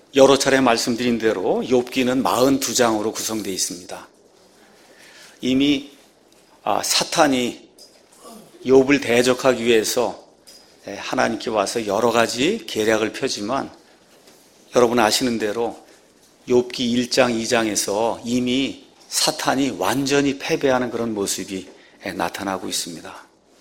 여러 차례 말씀드린 대로 욥기는 42장으로 구성되어 있습니다. 이미 사탄이 욥을 대적하기 위해서 하나님께 와서 여러 가지 계략을 펴지만 여러분 아시는 대로 욥기 1장, 2장에서 이미 사탄이 완전히 패배하는 그런 모습이 나타나고 있습니다.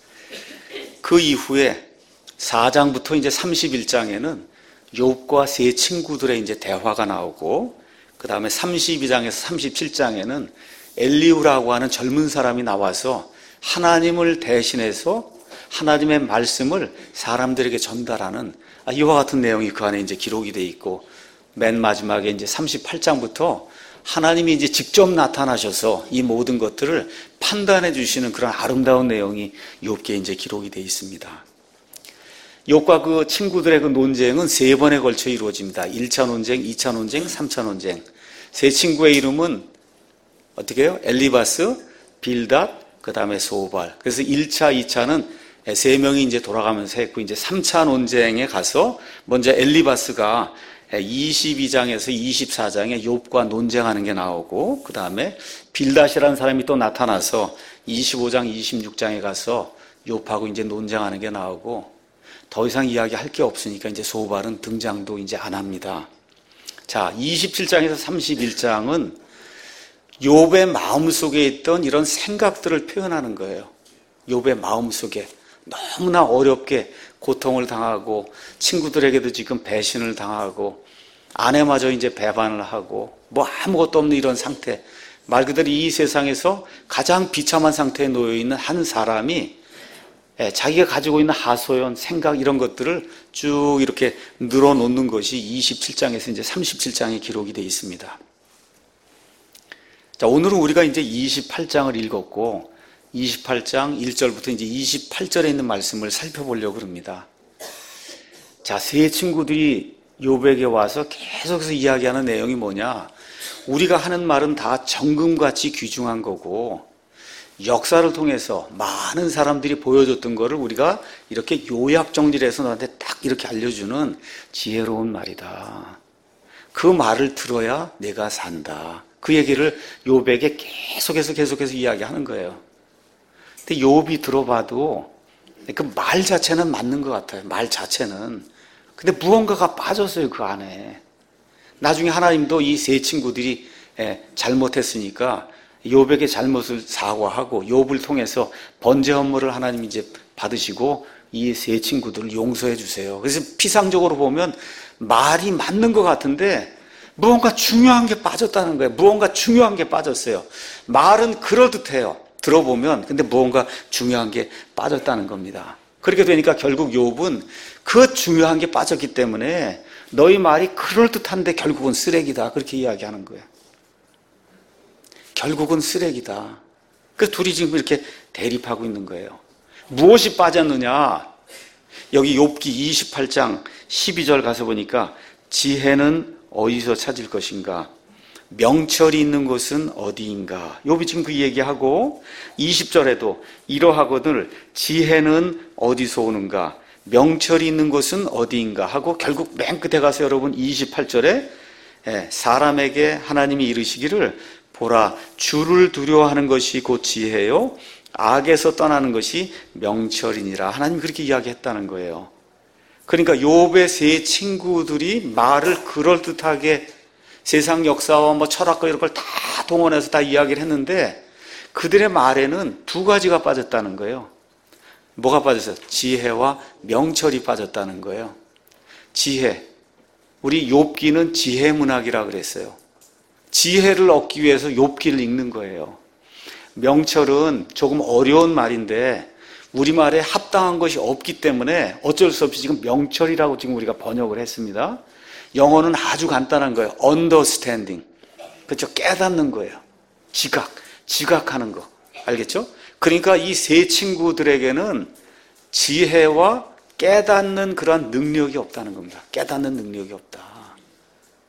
그 이후에 4장부터 이제 31장에는 욥과 세 친구들의 이제 대화가 나오고, 그 다음에 32장에서 37장에는 엘리후라고 하는 젊은 사람이 나와서 하나님을 대신해서 하나님의 말씀을 사람들에게 전달하는 이와 같은 내용이 그 안에 이제 기록이 되어 있고, 맨 마지막에 이제 38장부터 하나님이 이제 직접 나타나셔서 이 모든 것들을 판단해 주시는 그런 아름다운 내용이 욥기에 이제 기록이 되어 있습니다. 욥과 그 친구들의 그 논쟁은 3번에 걸쳐 이루어집니다. 1차 논쟁, 2차 논쟁, 3차 논쟁. 세 친구의 이름은 어떻게 해요? 엘리바스, 빌닷, 그 다음에 소발. 그래서 1차, 2차는 3명이 이제 돌아가면서 했고, 이제 3차 논쟁에 가서 먼저 엘리바스가 22장에서 24장에 욥과 논쟁하는 게 나오고, 그 다음에 빌닷이라는 사람이 또 나타나서 25장, 26장에 가서 욥하고 이제 논쟁하는 게 나오고, 더 이상 이야기할 게 없으니까 이제 소발은 등장도 이제 안 합니다. 자, 27장에서 31장은 욥의 마음속에 있던 이런 생각들을 표현하는 거예요. 욥의 마음속에 너무나 어렵게 고통을 당하고, 친구들에게도 지금 배신을 당하고, 아내마저 이제 배반을 하고, 뭐 아무것도 없는 이런 상태, 말 그대로 이 세상에서 가장 비참한 상태에 놓여 있는 한 사람이 자기가 가지고 있는 하소연, 생각 이런 것들을 쭉 이렇게 늘어놓는 것이 27장에서 이제 37장에 기록이 되어 있습니다. 자, 오늘은 우리가 이제 28장을 읽었고 28장 1절부터 이제 28절에 있는 말씀을 살펴보려고 합니다. 자, 세 친구들이 욥에게 와서 계속해서 이야기하는 내용이 뭐냐? 우리가 하는 말은 다 정금같이 귀중한 거고, 역사를 통해서 많은 사람들이 보여줬던 거를 우리가 이렇게 요약 정리를 해서 너한테 딱 이렇게 알려주는 지혜로운 말이다. 그 말을 들어야 내가 산다. 그 얘기를 욥에게 계속해서 이야기하는 거예요. 근데 욥이 들어봐도 그 말 자체는 맞는 것 같아요. 말 자체는. 근데 무언가가 빠졌어요, 그 안에. 나중에 하나님도 이 세 친구들이 잘못했으니까 욥에게 잘못을 사과하고 욥을 통해서 번제 헌물을 하나님이 이제 받으시고 이 세 친구들을 용서해 주세요. 그래서 피상적으로 보면 말이 맞는 것 같은데 무언가 중요한 게 빠졌다는 거예요. 무언가 중요한 게 빠졌어요. 말은 그럴듯해요. 들어보면. 근데 무언가 중요한 게 빠졌다는 겁니다. 그렇게 되니까 결국 욥은 그 중요한 게 빠졌기 때문에 너희 말이 그럴듯한데 결국은 쓰레기다. 그렇게 이야기하는 거예요. 결국은 쓰레기다. 그래서 둘이 지금 이렇게 대립하고 있는 거예요. 무엇이 빠졌느냐? 여기 욥기 28장 12절 가서 보니까 지혜는 어디서 찾을 것인가? 명철이 있는 곳은 어디인가? 욥이 지금 그 얘기하고 20절에도 이러하거늘 지혜는 어디서 오는가? 명철이 있는 곳은 어디인가? 하고 결국 맨 끝에 가서 여러분 28절에 사람에게 하나님이 이르시기를 보라, 주를 두려워하는 것이 곧 지혜요 악에서 떠나는 것이 명철이니라. 하나님 그렇게 이야기했다는 거예요. 그러니까 욥의 세 친구들이 말을 그럴듯하게 세상 역사와 뭐 철학과 이런 걸 다 동원해서 다 이야기를 했는데 그들의 말에는 두 가지가 빠졌다는 거예요. 뭐가 빠졌어요? 지혜와 명철이 빠졌다는 거예요. 지혜. 우리 욥기는 지혜 문학이라 그랬어요. 지혜를 얻기 위해서 욥기를 읽는 거예요. 명철은 조금 어려운 말인데 우리말에 합당한 것이 없기 때문에 어쩔 수 없이 지금 명철이라고 지금 우리가 번역을 했습니다. 영어는 아주 간단한 거예요. understanding. 그렇죠? 깨닫는 거예요. 지각하는 거. 알겠죠? 그러니까 이 세 친구들에게는 지혜와 깨닫는 그런 능력이 없다는 겁니다. 깨닫는 능력이 없다.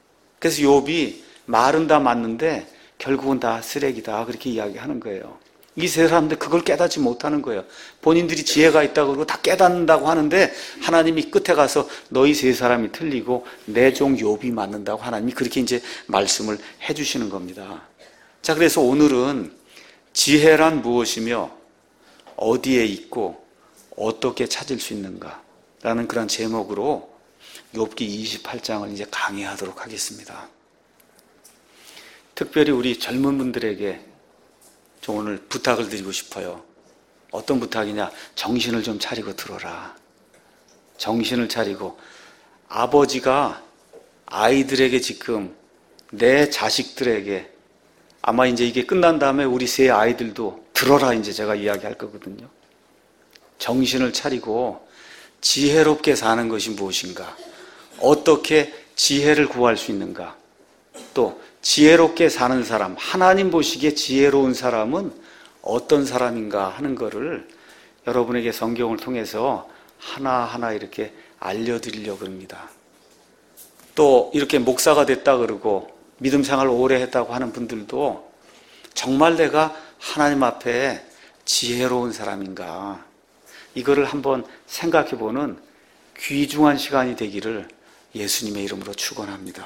그래서 욥이 말은 다 맞는데 결국은 다 쓰레기다. 그렇게 이야기하는 거예요. 이 세 사람들 그걸 깨닫지 못하는 거예요. 본인들이 지혜가 있다고 그러고 다 깨닫는다고 하는데 하나님이 끝에 가서 너희 세 사람이 틀리고 내 종 욥이 맞는다고 하나님이 그렇게 이제 말씀을 해주시는 겁니다. 자, 그래서 오늘은 지혜란 무엇이며 어디에 있고 어떻게 찾을 수 있는가 라는 그런 제목으로 욥기 28장을 이제 강의하도록 하겠습니다. 특별히 우리 젊은 분들에게 좀 오늘 부탁을 드리고 싶어요. 어떤 부탁이냐? 정신을 좀 차리고 들어라. 정신을 차리고. 아버지가 아이들에게 지금 내 자식들에게 아마 이제 이게 끝난 다음에 우리 세 아이들도 들어라 이제 제가 이야기할 거거든요. 정신을 차리고 지혜롭게 사는 것이 무엇인가? 어떻게 지혜를 구할 수 있는가? 또 지혜롭게 사는 사람, 하나님 보시기에 지혜로운 사람은 어떤 사람인가 하는 것을 여러분에게 성경을 통해서 하나하나 이렇게 알려드리려고 합니다. 또 이렇게 목사가 됐다 그러고 믿음 생활을 오래 했다고 하는 분들도 정말 내가 하나님 앞에 지혜로운 사람인가? 이거를 한번 생각해보는 귀중한 시간이 되기를 예수님의 이름으로 축원합니다.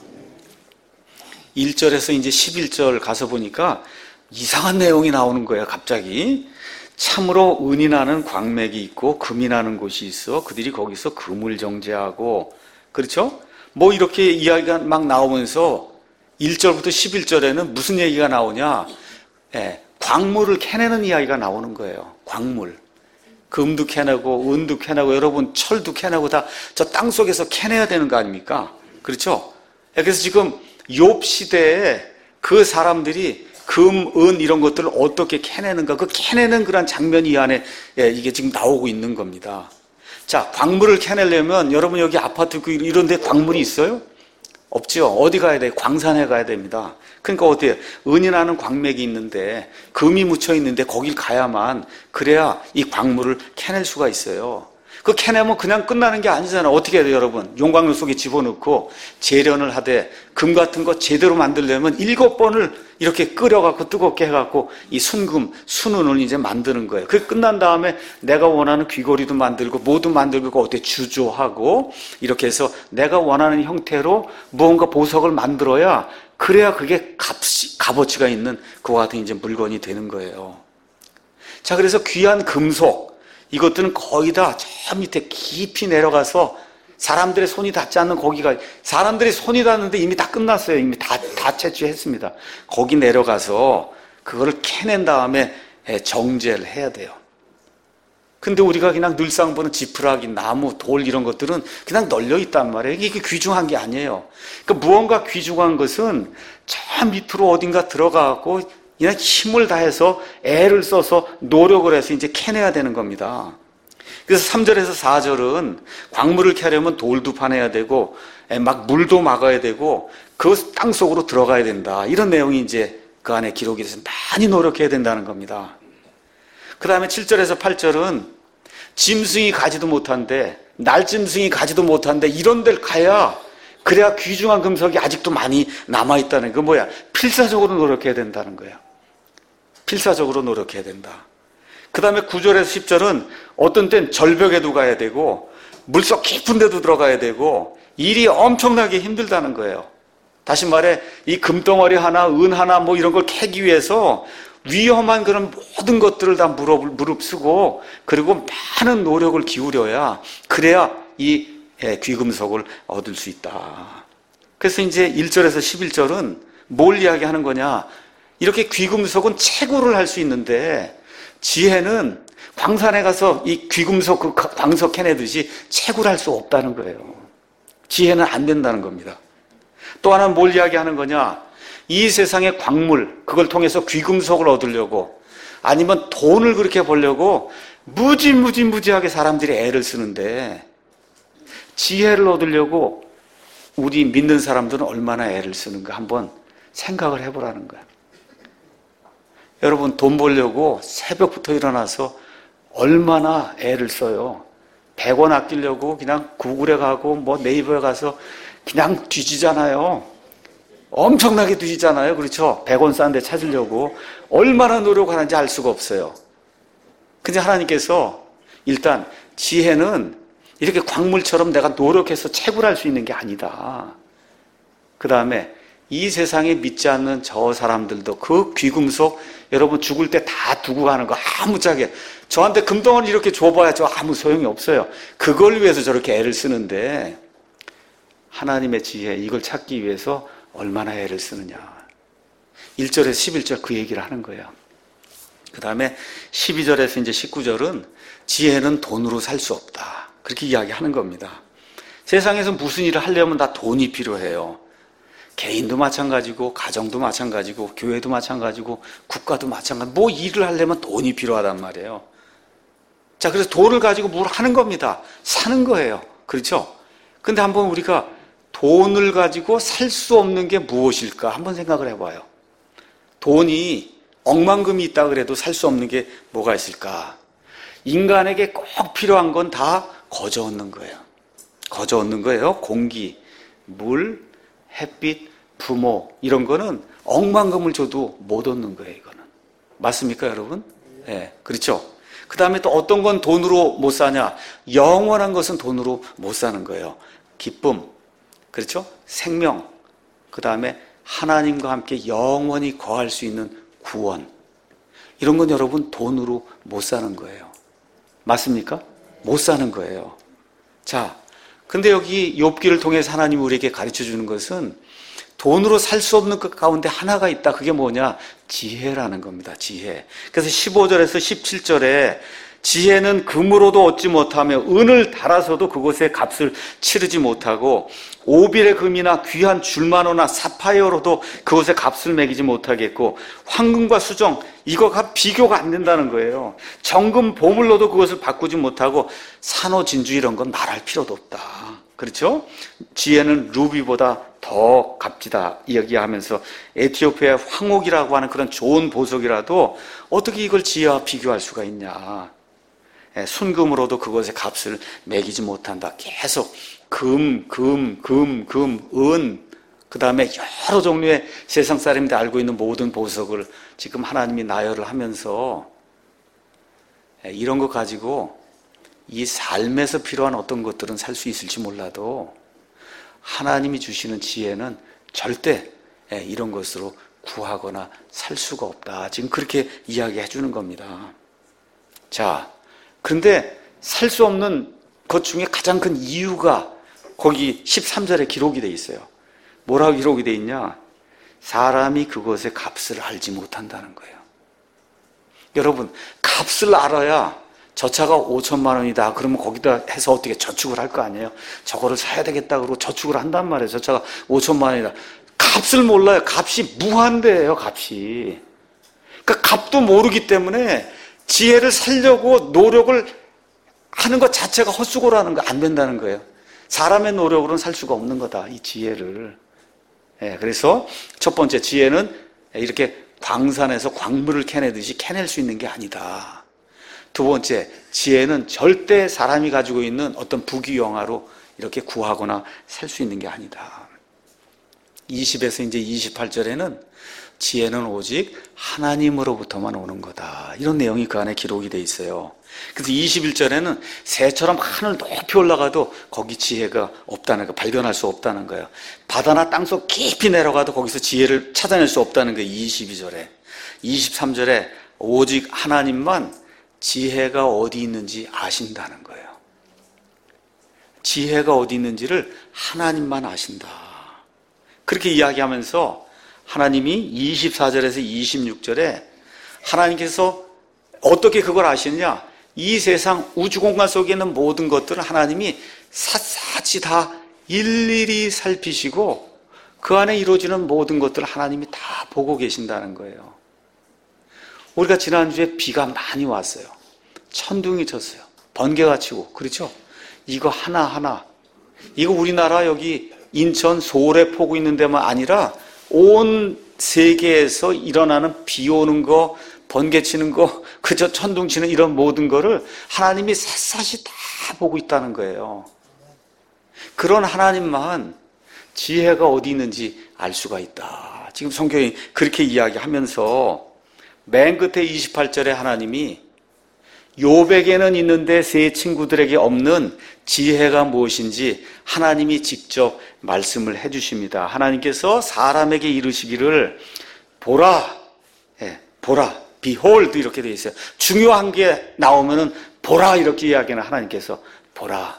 1절에서 이제 11절 가서 보니까 이상한 내용이 나오는 거예요. 갑자기 참으로 은이 나는 광맥이 있고 금이 나는 곳이 있어 그들이 거기서 금을 정죄하고, 그렇죠? 뭐 이렇게 이야기가 막 나오면서 1절부터 11절에는 무슨 얘기가 나오냐? 광물을 캐내는 이야기가 나오는 거예요. 광물. 금도 캐내고 은도 캐내고 여러분 철도 캐내고 다 저 땅속에서 캐내야 되는 거 아닙니까? 그렇죠? 그래서 지금 욥 시대에 그 사람들이 금, 은 이런 것들을 어떻게 캐내는가, 그 캐내는 그런 장면이 이 안에 이게 지금 나오고 있는 겁니다. 자, 광물을 캐내려면 여러분 여기 아파트 이런 데 광물이 있어요? 없죠. 어디 가야 돼요? 광산에 가야 됩니다. 그러니까 어때요? 은이 나는 광맥이 있는데 금이 묻혀 있는데 거길 가야만 그래야 이 광물을 캐낼 수가 있어요. 그 캐내면 그냥 끝나는 게 아니잖아요. 어떻게 해야 돼요, 여러분? 용광로 속에 집어넣고 재련을 하되 금 같은 거 제대로 만들려면 7번을 이렇게 끓여갖고 뜨겁게 해갖고 이 순금, 순은을 이제 만드는 거예요. 그게 끝난 다음에 내가 원하는 귀걸이도 만들고 뭐도 만들고 어떻게 주조하고 이렇게 해서 내가 원하는 형태로 무언가 보석을 만들어야 그래야 그게 값어치가 있는 그와 같은 이제 물건이 되는 거예요. 자, 그래서 귀한 금속 이것들은 거의 다 저 밑에 깊이 내려가서 사람들의 손이 닿지 않는 거기가, 사람들이 손이 닿는데 이미 다 끝났어요. 이미 다 채취했습니다. 거기 내려가서 그거를 캐낸 다음에 정제를 해야 돼요. 근데 우리가 그냥 늘상 보는 지푸라기, 나무, 돌 이런 것들은 그냥 널려 있단 말이에요. 이게 귀중한 게 아니에요. 그러니까 무언가 귀중한 것은 저 밑으로 어딘가 들어가고 그냥 힘을 다해서 애를 써서 노력을 해서 이제 캐내야 되는 겁니다. 그래서 3절에서 4절은 광물을 캐려면 돌도 파내야 되고 막 물도 막아야 되고 그 땅속으로 들어가야 된다. 이런 내용이 이제 그 안에 기록이 돼서 많이 노력해야 된다는 겁니다. 그 다음에 7절에서 8절은 짐승이 가지도 못한데, 날짐승이 가지도 못한데 이런 데를 가야 그래야 귀중한 금속이 아직도 많이 남아있다는 거 뭐야? 필사적으로 노력해야 된다는 거예요. 필사적으로 노력해야 된다. 그 다음에 9절에서 10절은 어떤 땐 절벽에도 가야 되고 물속 깊은 데도 들어가야 되고 일이 엄청나게 힘들다는 거예요. 다시 말해 이 금덩어리 하나, 은 하나 뭐 이런 걸 캐기 위해서 위험한 그런 모든 것들을 다 무릅쓰고 그리고 많은 노력을 기울여야 그래야 이 귀금속을 얻을 수 있다. 그래서 이제 1절에서 11절은 뭘 이야기하는 거냐? 이렇게 귀금속은 채굴을 할 수 있는데 지혜는 광산에 가서 이 귀금속 그 광석 캐내듯이 채굴할 수 없다는 거예요. 지혜는 안 된다는 겁니다. 또 하나는 뭘 이야기하는 거냐? 이 세상의 광물, 그걸 통해서 귀금속을 얻으려고 아니면 돈을 그렇게 벌려고 무지하게 사람들이 애를 쓰는데 지혜를 얻으려고 우리 믿는 사람들은 얼마나 애를 쓰는가 한번 생각을 해보라는 거야. 여러분 돈 벌려고 새벽부터 일어나서 얼마나 애를 써요. 100원 아끼려고 그냥 구글에 가고 뭐 네이버에 가서 그냥 뒤지잖아요. 엄청나게 드시잖아요. 그렇죠? 100원 싼 데 찾으려고 얼마나 노력하는지 알 수가 없어요. 근데 하나님께서 일단 지혜는 이렇게 광물처럼 내가 노력해서 채굴할 수 있는 게 아니다. 그 다음에 이 세상에 믿지 않는 저 사람들도 그 귀금속 여러분 죽을 때 다 두고 가는 거 아무짝에 저한테 금덩어리 이렇게 줘봐야 저 아무 소용이 없어요. 그걸 위해서 저렇게 애를 쓰는데 하나님의 지혜 이걸 찾기 위해서 얼마나 애를 쓰느냐. 1절에서 11절 그 얘기를 하는 거예요. 그 다음에 12절에서 이제 19절은 지혜는 돈으로 살 수 없다. 그렇게 이야기하는 겁니다. 세상에서 무슨 일을 하려면 다 돈이 필요해요. 개인도 마찬가지고 가정도 마찬가지고 교회도 마찬가지고 국가도 마찬가지고 뭐 일을 하려면 돈이 필요하단 말이에요. 자, 그래서 돈을 가지고 뭘 하는 겁니다. 사는 거예요. 그렇죠? 근데 한번 우리가 돈을 가지고 살 수 없는 게 무엇일까 한번 생각을 해봐요. 돈이 억만금이 있다 그래도 살 수 없는 게 뭐가 있을까? 인간에게 꼭 필요한 건 다 거저 얻는 거예요. 거저 얻는 거예요. 공기, 물, 햇빛, 부모 이런 거는 억만금을 줘도 못 얻는 거예요. 이거는 맞습니까 여러분? 네, 그렇죠. 그 다음에 또 어떤 건 돈으로 못 사냐? 영원한 것은 돈으로 못 사는 거예요. 기쁨, 그렇죠? 생명, 그 다음에 하나님과 함께 영원히 거할 수 있는 구원 이런 건 여러분 돈으로 못 사는 거예요. 맞습니까? 못 사는 거예요. 자, 근데 여기 욥기를 통해서 하나님이 우리에게 가르쳐 주는 것은 돈으로 살 수 없는 것 가운데 하나가 있다. 그게 뭐냐? 지혜라는 겁니다. 지혜. 그래서 15절에서 17절에 지혜는 금으로도 얻지 못하며 은을 달아서도 그것의 값을 치르지 못하고 오빌의 금이나 귀한 줄마노나 사파이어로도 그것의 값을 매기지 못하겠고 황금과 수정 이거가 비교가 안 된다는 거예요. 정금 보물로도 그것을 바꾸지 못하고 산호 진주 이런 건 말할 필요도 없다. 그렇죠? 지혜는 루비보다 더 값지다 이야기하면서 에티오피아의 황옥이라고 하는 그런 좋은 보석이라도 어떻게 이걸 지혜와 비교할 수가 있냐. 순금으로도 그것의 값을 매기지 못한다. 계속 은, 그 다음에 여러 종류의 세상 사람들이 알고 있는 모든 보석을 지금 하나님이 나열을 하면서 이런 거 가지고 이 삶에서 필요한 어떤 것들은 살 수 있을지 몰라도 하나님이 주시는 지혜는 절대 이런 것으로 구하거나 살 수가 없다. 지금 그렇게 이야기해 주는 겁니다. 자, 그런데 살 수 없는 것 중에 가장 큰 이유가 거기 13절에 기록이 돼 있어요. 뭐라고 기록이 돼 있냐? 사람이 그것의 값을 알지 못한다는 거예요. 여러분, 값을 알아야 저 차가 5천만 원이다. 그러면 거기다 해서 어떻게 저축을 할 거 아니에요? 저거를 사야 되겠다 그러고 저축을 한단 말이에요. 저 차가 5천만 원이다. 값을 몰라요. 값이 무한대예요. 값이. 그러니까 값도 모르기 때문에 지혜를 살려고 노력을 하는 것 자체가 헛수고라는 거 안 된다는 거예요. 사람의 노력으로는 살 수가 없는 거다. 이 지혜를. 그래서 첫 번째 지혜는 이렇게 광산에서 광물을 캐내듯이 캐낼 수 있는 게 아니다. 두 번째, 지혜는 절대 사람이 가지고 있는 어떤 부귀영화로 이렇게 구하거나 살 수 있는 게 아니다. 20에서 이제 28절에는 지혜는 오직 하나님으로부터만 오는 거다. 이런 내용이 그 안에 기록이 돼 있어요. 그래서 21절에는 새처럼 하늘 높이 올라가도 거기 지혜가 없다는 거, 발견할 수 없다는 거예요. 바다나 땅속 깊이 내려가도 거기서 지혜를 찾아낼 수 없다는 거예요. 22절에. 23절에 오직 하나님만 지혜가 어디 있는지 아신다는 거예요. 지혜가 어디 있는지를 하나님만 아신다. 그렇게 이야기하면서 하나님이 24절에서 26절에 하나님께서 어떻게 그걸 아시느냐? 이 세상 우주공간 속에 있는 모든 것들을 하나님이 샅샅이 다 일일이 살피시고 그 안에 이루어지는 모든 것들을 하나님이 다 보고 계신다는 거예요. 우리가 지난주에 비가 많이 왔어요. 천둥이 쳤어요. 번개가 치고. 그렇죠? 이거 하나하나. 이거 우리나라 여기 인천 소래 포구 있는 데만 아니라 온 세계에서 일어나는 비 오는 거, 번개 치는 거, 그저 천둥 치는 이런 모든 거를 하나님이 샅샅이 다 보고 있다는 거예요. 그런 하나님만 지혜가 어디 있는지 알 수가 있다. 지금 성경이 그렇게 이야기하면서 맨 끝에 28절에 하나님이 욥에게는 있는데 세 친구들에게 없는 지혜가 무엇인지 하나님이 직접 말씀을 해주십니다. 하나님께서 사람에게 이르시기를 보라, 보라, behold 이렇게 되어 있어요. 중요한 게 나오면은 보라 이렇게 이야기하는 하나님께서 보라.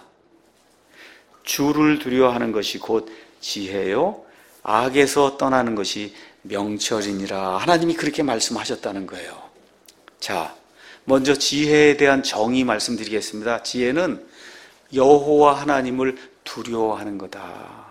주를 두려워하는 것이 곧 지혜요, 악에서 떠나는 것이 명철이니라. 하나님이 그렇게 말씀하셨다는 거예요. 자, 먼저 지혜에 대한 정의 말씀드리겠습니다. 지혜는 여호와 하나님을 두려워하는 거다.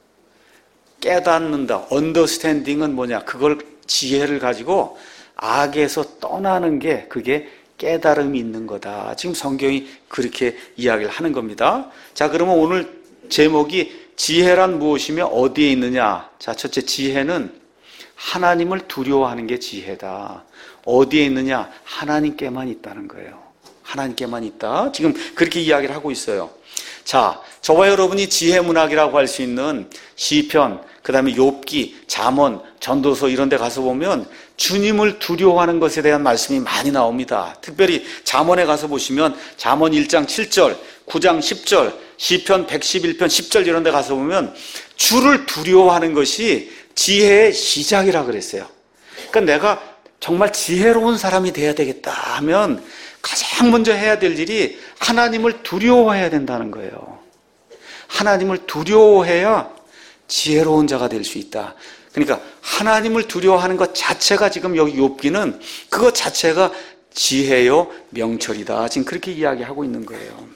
깨닫는다. 언더스탠딩은 뭐냐? 그걸 지혜를 가지고 악에서 떠나는 게 그게 깨달음이 있는 거다. 지금 성경이 그렇게 이야기를 하는 겁니다. 자, 그러면 오늘 제목이 지혜란 무엇이며 어디에 있느냐? 자, 첫째, 지혜는 하나님을 두려워하는 게 지혜다. 어디에 있느냐? 하나님께만 있다는 거예요. 하나님께만 있다. 지금 그렇게 이야기를 하고 있어요. 자, 저와 여러분이 지혜 문학이라고 할 수 있는 시편, 그 다음에 욥기, 잠언, 전도서 이런 데 가서 보면 주님을 두려워하는 것에 대한 말씀이 많이 나옵니다. 특별히 잠언에 가서 보시면 잠언 1장 7절, 9장 10절, 시편 111편 10절 이런 데 가서 보면 주를 두려워하는 것이 지혜의 시작이라 그랬어요. 그러니까 내가 정말 지혜로운 사람이 돼야 되겠다 하면 가장 먼저 해야 될 일이 하나님을 두려워해야 된다는 거예요. 하나님을 두려워해야 지혜로운 자가 될 수 있다. 그러니까 하나님을 두려워하는 것 자체가 지금 여기 욥기는 그것 자체가 지혜요 명철이다. 지금 그렇게 이야기하고 있는 거예요.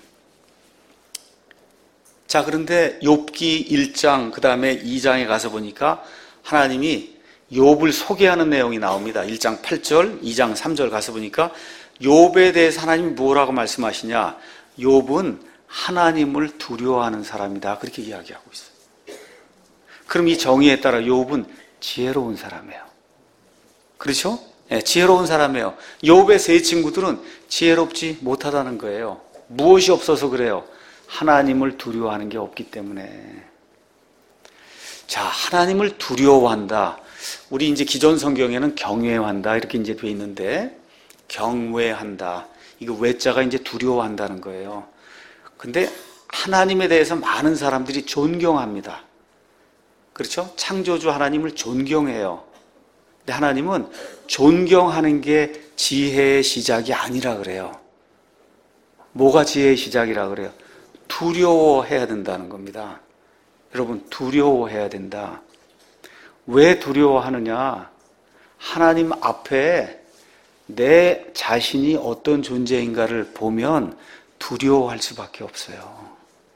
자, 그런데 욥기 1장 그 다음에 2장에 가서 보니까 하나님이 욥을 소개하는 내용이 나옵니다. 1장 8절, 2장 3절 가서 보니까 욥에 대해서 하나님이 뭐라고 말씀하시냐? 욥은 하나님을 두려워하는 사람이다. 그렇게 이야기하고 있어요. 그럼 이 정의에 따라 욥은 지혜로운 사람이에요. 그렇죠? 네, 지혜로운 사람이에요. 욥의 세 친구들은 지혜롭지 못하다는 거예요. 무엇이 없어서 그래요? 하나님을 두려워하는 게 없기 때문에. 자, 하나님을 두려워한다. 우리 이제 기존 성경에는 경외한다 이렇게 이제 돼 있는데 경외한다. 이거 외자가 이제 두려워한다는 거예요. 근데 하나님에 대해서 많은 사람들이 존경합니다. 그렇죠? 창조주 하나님을 존경해요. 근데 하나님은 존경하는 게 지혜의 시작이 아니라 그래요. 뭐가 지혜의 시작이라 그래요? 두려워해야 된다는 겁니다. 여러분, 두려워해야 된다. 왜 두려워하느냐? 하나님 앞에 내 자신이 어떤 존재인가를 보면 두려워할 수밖에 없어요.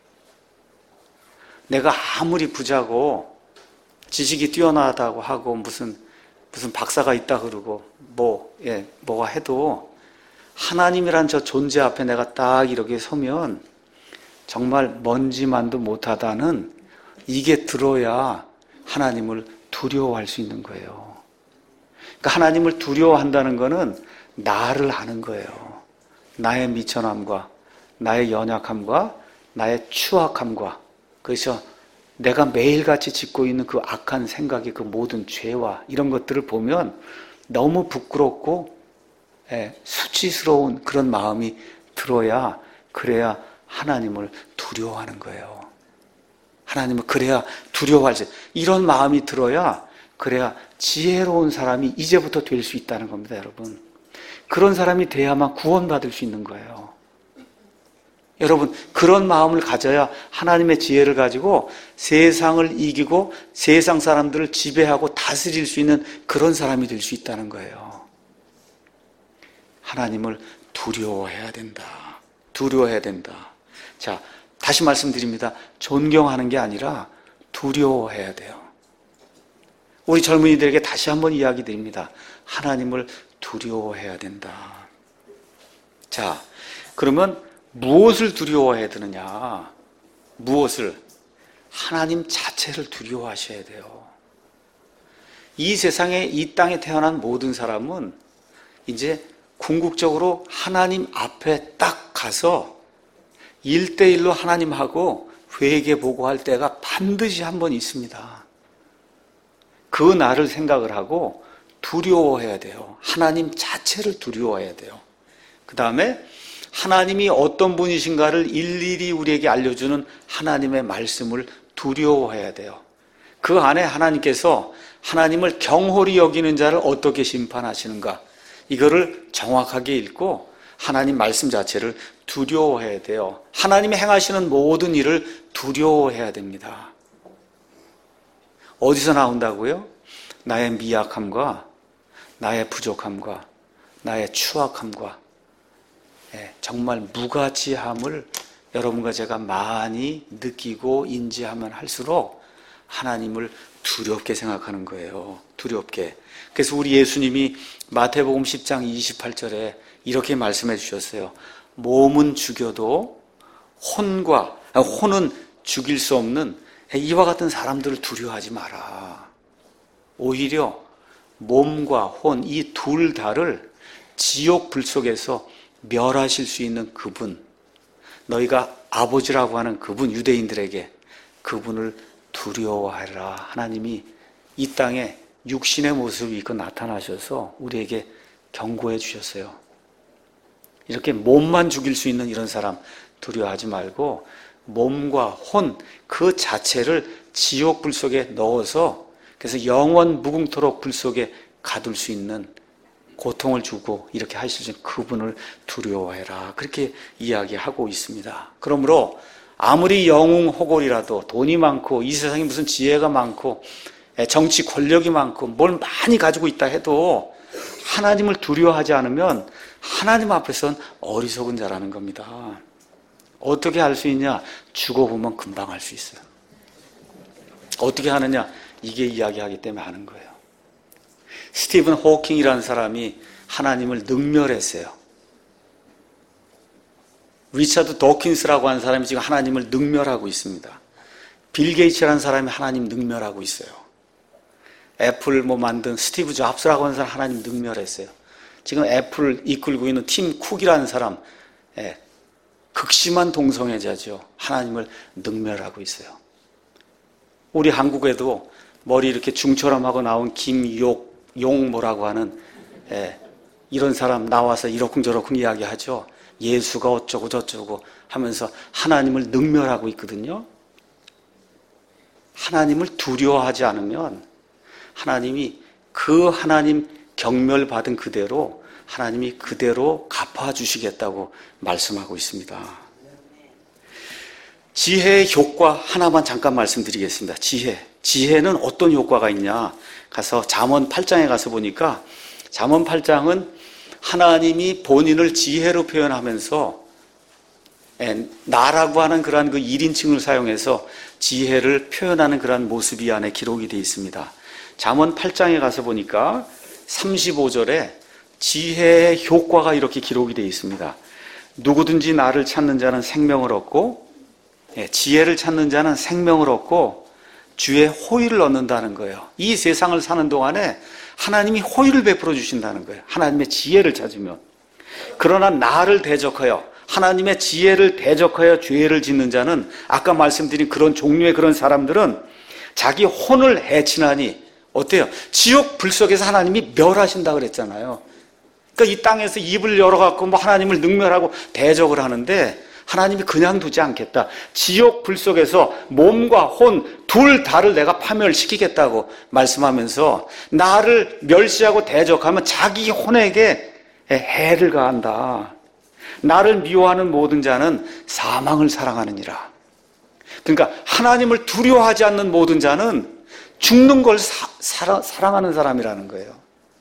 내가 아무리 부자고 지식이 뛰어나다고 하고 무슨 박사가 있다 그러고 뭐가 해도 하나님이란 저 존재 앞에 내가 딱 이렇게 서면 정말 먼지만도 못하다는 이게 들어야 하나님을 두려워할 수 있는 거예요. 그러니까 하나님을 두려워한다는 거는 나를 아는 거예요. 나의 미천함과 나의 연약함과 나의 추악함과 그래서 내가 매일같이 짓고 있는 그 악한 생각의 그 모든 죄와 이런 것들을 보면 너무 부끄럽고 수치스러운 그런 마음이 들어야 그래야 하나님을 두려워하는 거예요. 하나님을 그래야 두려워할 수 이런 마음이 들어야 그래야 지혜로운 사람이 이제부터 될 수 있다는 겁니다, 여러분. 그런 사람이 돼야만 구원받을 수 있는 거예요. 여러분, 그런 마음을 가져야 하나님의 지혜를 가지고 세상을 이기고 세상 사람들을 지배하고 다스릴 수 있는 그런 사람이 될 수 있다는 거예요. 하나님을 두려워해야 된다. 두려워해야 된다. 자, 다시 말씀드립니다. 존경하는 게 아니라 두려워해야 돼요. 우리 젊은이들에게 다시 한번 이야기 드립니다. 하나님을 두려워해야 된다. 자, 그러면 무엇을 두려워해야 되느냐? 무엇을? 하나님 자체를 두려워하셔야 돼요. 이 세상에, 이 땅에 태어난 모든 사람은 이제 궁극적으로 하나님 앞에 딱 가서 1대1로 하나님하고 회개 보고할 때가 반드시 한 번 있습니다. 그 날을 생각을 하고 두려워해야 돼요. 하나님 자체를 두려워해야 돼요. 그 다음에 하나님이 어떤 분이신가를 일일이 우리에게 알려주는 하나님의 말씀을 두려워해야 돼요. 그 안에 하나님께서 하나님을 경홀히 여기는 자를 어떻게 심판하시는가, 이거를 정확하게 읽고 하나님 말씀 자체를 두려워해야 돼요. 하나님이 행하시는 모든 일을 두려워해야 됩니다. 어디서 나온다고요? 나의 미약함과 나의 부족함과 나의 추악함과 정말 무가치함을 여러분과 제가 많이 느끼고 인지하면 할수록 하나님을 두렵게 생각하는 거예요. 두렵게. 그래서 우리 예수님이 마태복음 10장 28절에 이렇게 말씀해 주셨어요. 몸은 죽여도 혼은 죽일 수 없는 이와 같은 사람들을 두려워하지 마라. 오히려 몸과 혼, 이 둘 다를 지옥 불 속에서 멸하실 수 있는 그분, 너희가 아버지라고 하는 그분, 유대인들에게 그분을 두려워하라. 하나님이 이 땅에 육신의 모습을 입고 나타나셔서 우리에게 경고해 주셨어요. 이렇게 몸만 죽일 수 있는 이런 사람 두려워하지 말고 몸과 혼 그 자체를 지옥 불 속에 넣어서, 그래서 영원 무궁토록 불 속에 가둘 수 있는, 고통을 주고 이렇게 하실 수 있는 그분을 두려워해라. 그렇게 이야기하고 있습니다. 그러므로 아무리 영웅호골이라도 돈이 많고 이 세상에 무슨 지혜가 많고 정치 권력이 많고 뭘 많이 가지고 있다 해도 하나님을 두려워하지 않으면 하나님 앞에서는 어리석은 자라는 겁니다. 어떻게 할 수 있냐? 죽어보면 금방 할 수 있어요. 어떻게 하느냐? 이게 이야기하기 때문에 하는 거예요. 스티븐 호킹이라는 사람이 하나님을 능멸했어요. 리차드 도킨스라고 하는 사람이 지금 하나님을 능멸하고 있습니다. 빌 게이츠라는 사람이 하나님 능멸하고 있어요. 애플 만든 스티브 잡스라고 하는 사람 하나님 능멸했어요. 지금 애플을 이끌고 있는 팀 쿡이라는 사람, 극심한 동성애자죠. 하나님을 능멸하고 있어요. 우리 한국에도 머리 이렇게 중처럼 하고 나온 김용 뭐라고 하는 이런 사람 나와서 이러쿵저러쿵 이야기하죠. 예수가 어쩌고 저쩌고 하면서 하나님을 능멸하고 있거든요. 하나님을 두려워하지 않으면 하나님이 그 하나님 경멸받은 그대로 하나님이 그대로 갚아주시겠다고 말씀하고 있습니다. 지혜의 효과 하나만 잠깐 말씀드리겠습니다. 지혜는 어떤 효과가 있냐? 가서 잠언 8장에 가서 보니까 잠언 8장은 하나님이 본인을 지혜로 표현하면서 나라고 하는 그러한 그 1인칭을 사용해서 지혜를 표현하는 그러한 모습이 안에 기록이 되어 있습니다. 잠언 8장에 가서 보니까 35절에 지혜의 효과가 이렇게 기록이 되어 있습니다. 누구든지 나를 찾는 자는 생명을 얻고 지혜를 찾는 자는 생명을 얻고 주의 호의를 얻는다는 거예요. 이 세상을 사는 동안에 하나님이 호의를 베풀어 주신다는 거예요. 하나님의 지혜를 찾으면. 그러나 나를 대적하여 하나님의 지혜를 대적하여 죄를 짓는 자는, 아까 말씀드린 그런 종류의 그런 사람들은 자기 혼을 해치나니 어때요? 지옥 불 속에서 하나님이 멸하신다 그랬잖아요. 그러니까 이 땅에서 입을 열어갖고 하나님을 능멸하고 대적을 하는데 하나님이 그냥 두지 않겠다. 지옥 불 속에서 몸과 혼 둘 다를 내가 파멸시키겠다고 말씀하면서 나를 멸시하고 대적하면 자기 혼에게 해를 가한다. 나를 미워하는 모든 자는 사망을 사랑하느니라. 그러니까 하나님을 두려워하지 않는 모든 자는 죽는 걸 사랑하는 사람이라는 거예요.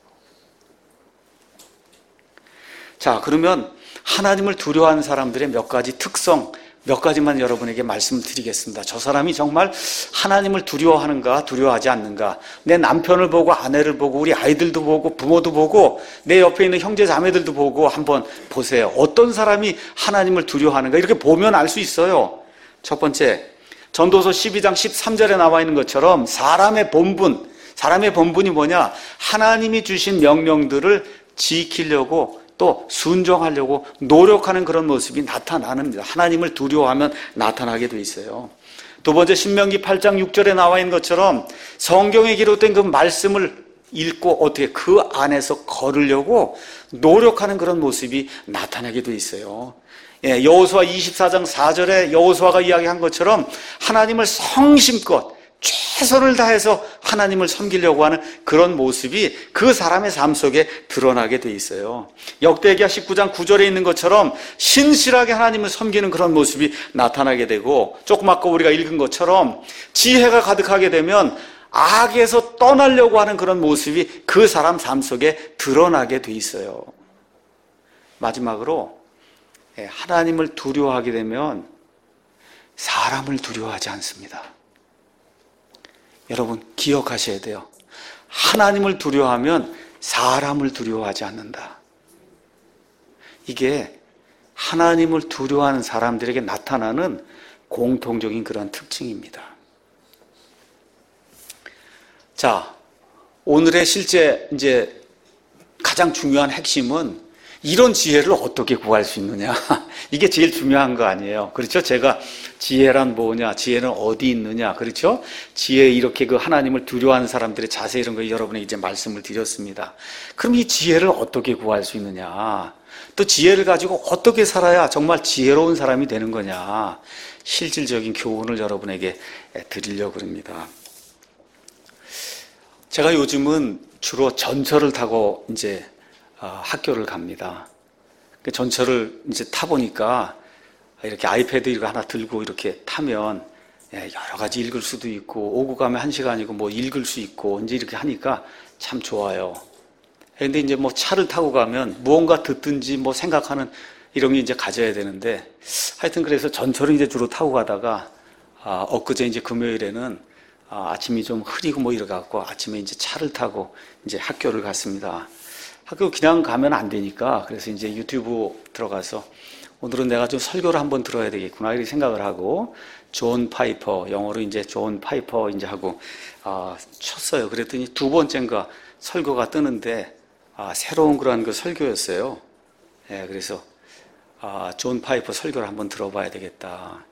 자, 그러면 하나님을 두려워하는 사람들의 몇 가지 특성, 몇 가지만 여러분에게 말씀드리겠습니다. 저 사람이 정말 하나님을 두려워하는가, 두려워하지 않는가. 내 남편을 보고, 아내를 보고, 우리 아이들도 보고, 부모도 보고, 내 옆에 있는 형제 자매들도 보고 한번 보세요. 어떤 사람이 하나님을 두려워하는가. 이렇게 보면 알 수 있어요. 첫 번째, 전도서 12장 13절에 나와 있는 것처럼 사람의 본분이 뭐냐? 하나님이 주신 명령들을 지키려고 또 순종하려고 노력하는 그런 모습이 나타납니다. 하나님을 두려워하면 나타나게 돼 있어요. 두 번째, 신명기 8장 6절에 나와 있는 것처럼 성경에 기록된 그 말씀을 읽고 어떻게 그 안에서 걸으려고 노력하는 그런 모습이 나타나게 돼 있어요. 여호수아 24장 4절에 여호수아가 이야기한 것처럼 하나님을 성심껏 최선을 다해서 하나님을 섬기려고 하는 그런 모습이 그 사람의 삶 속에 드러나게 돼 있어요. 역대기야 19장 9절에 있는 것처럼 신실하게 하나님을 섬기는 그런 모습이 나타나게 되고, 조금 아까 우리가 읽은 것처럼 지혜가 가득하게 되면 악에서 떠나려고 하는 그런 모습이 그 사람 삶 속에 드러나게 돼 있어요. 마지막으로 하나님을 두려워하게 되면 사람을 두려워하지 않습니다. 여러분 기억하셔야 돼요. 하나님을 두려워하면 사람을 두려워하지 않는다. 이게 하나님을 두려워하는 사람들에게 나타나는 공통적인 그런 특징입니다. 자, 오늘의 실제 이제 가장 중요한 핵심은 이런 지혜를 어떻게 구할 수 있느냐. 이게 제일 중요한 거 아니에요. 그렇죠? 제가 지혜란 뭐냐, 지혜는 어디 있느냐, 그렇죠? 지혜, 이렇게 그 하나님을 두려워하는 사람들의 자세, 이런 거 여러분에게 이제 말씀을 드렸습니다. 그럼 이 지혜를 어떻게 구할 수 있느냐, 또 지혜를 가지고 어떻게 살아야 정말 지혜로운 사람이 되는 거냐, 실질적인 교훈을 여러분에게 드리려고 합니다. 제가 요즘은 주로 전철을 타고 이제 학교를 갑니다. 전철을 이제 타보니까 이렇게 아이패드 이거 하나 들고 이렇게 타면 여러 가지 읽을 수도 있고, 오고 가면 1시간이고 뭐 읽을 수 있고, 이제 이렇게 하니까 참 좋아요. 그런데 이제 뭐 차를 타고 가면 무언가 듣든지 뭐 생각하는 이런 게 이제 가져야 되는데, 하여튼 그래서 전철을 이제 주로 타고 가다가 엊그제 이제 금요일에는 아침이 좀 흐리고 뭐 이래갖고 아침에 이제 차를 타고 이제 학교를 갔습니다. 학교 그냥 가면 안 되니까, 그래서 이제 유튜브 들어가서 오늘은 내가 좀 설교를 한번 들어야 되겠구나 이렇게 생각을 하고, 존 파이퍼, 영어로 이제 존 파이퍼 이제 하고 쳤어요. 그랬더니 두 번째인가 설교가 뜨는데 새로운 그런 그 설교였어요. 그래서 존 파이퍼 설교를 한번 들어봐야 되겠다.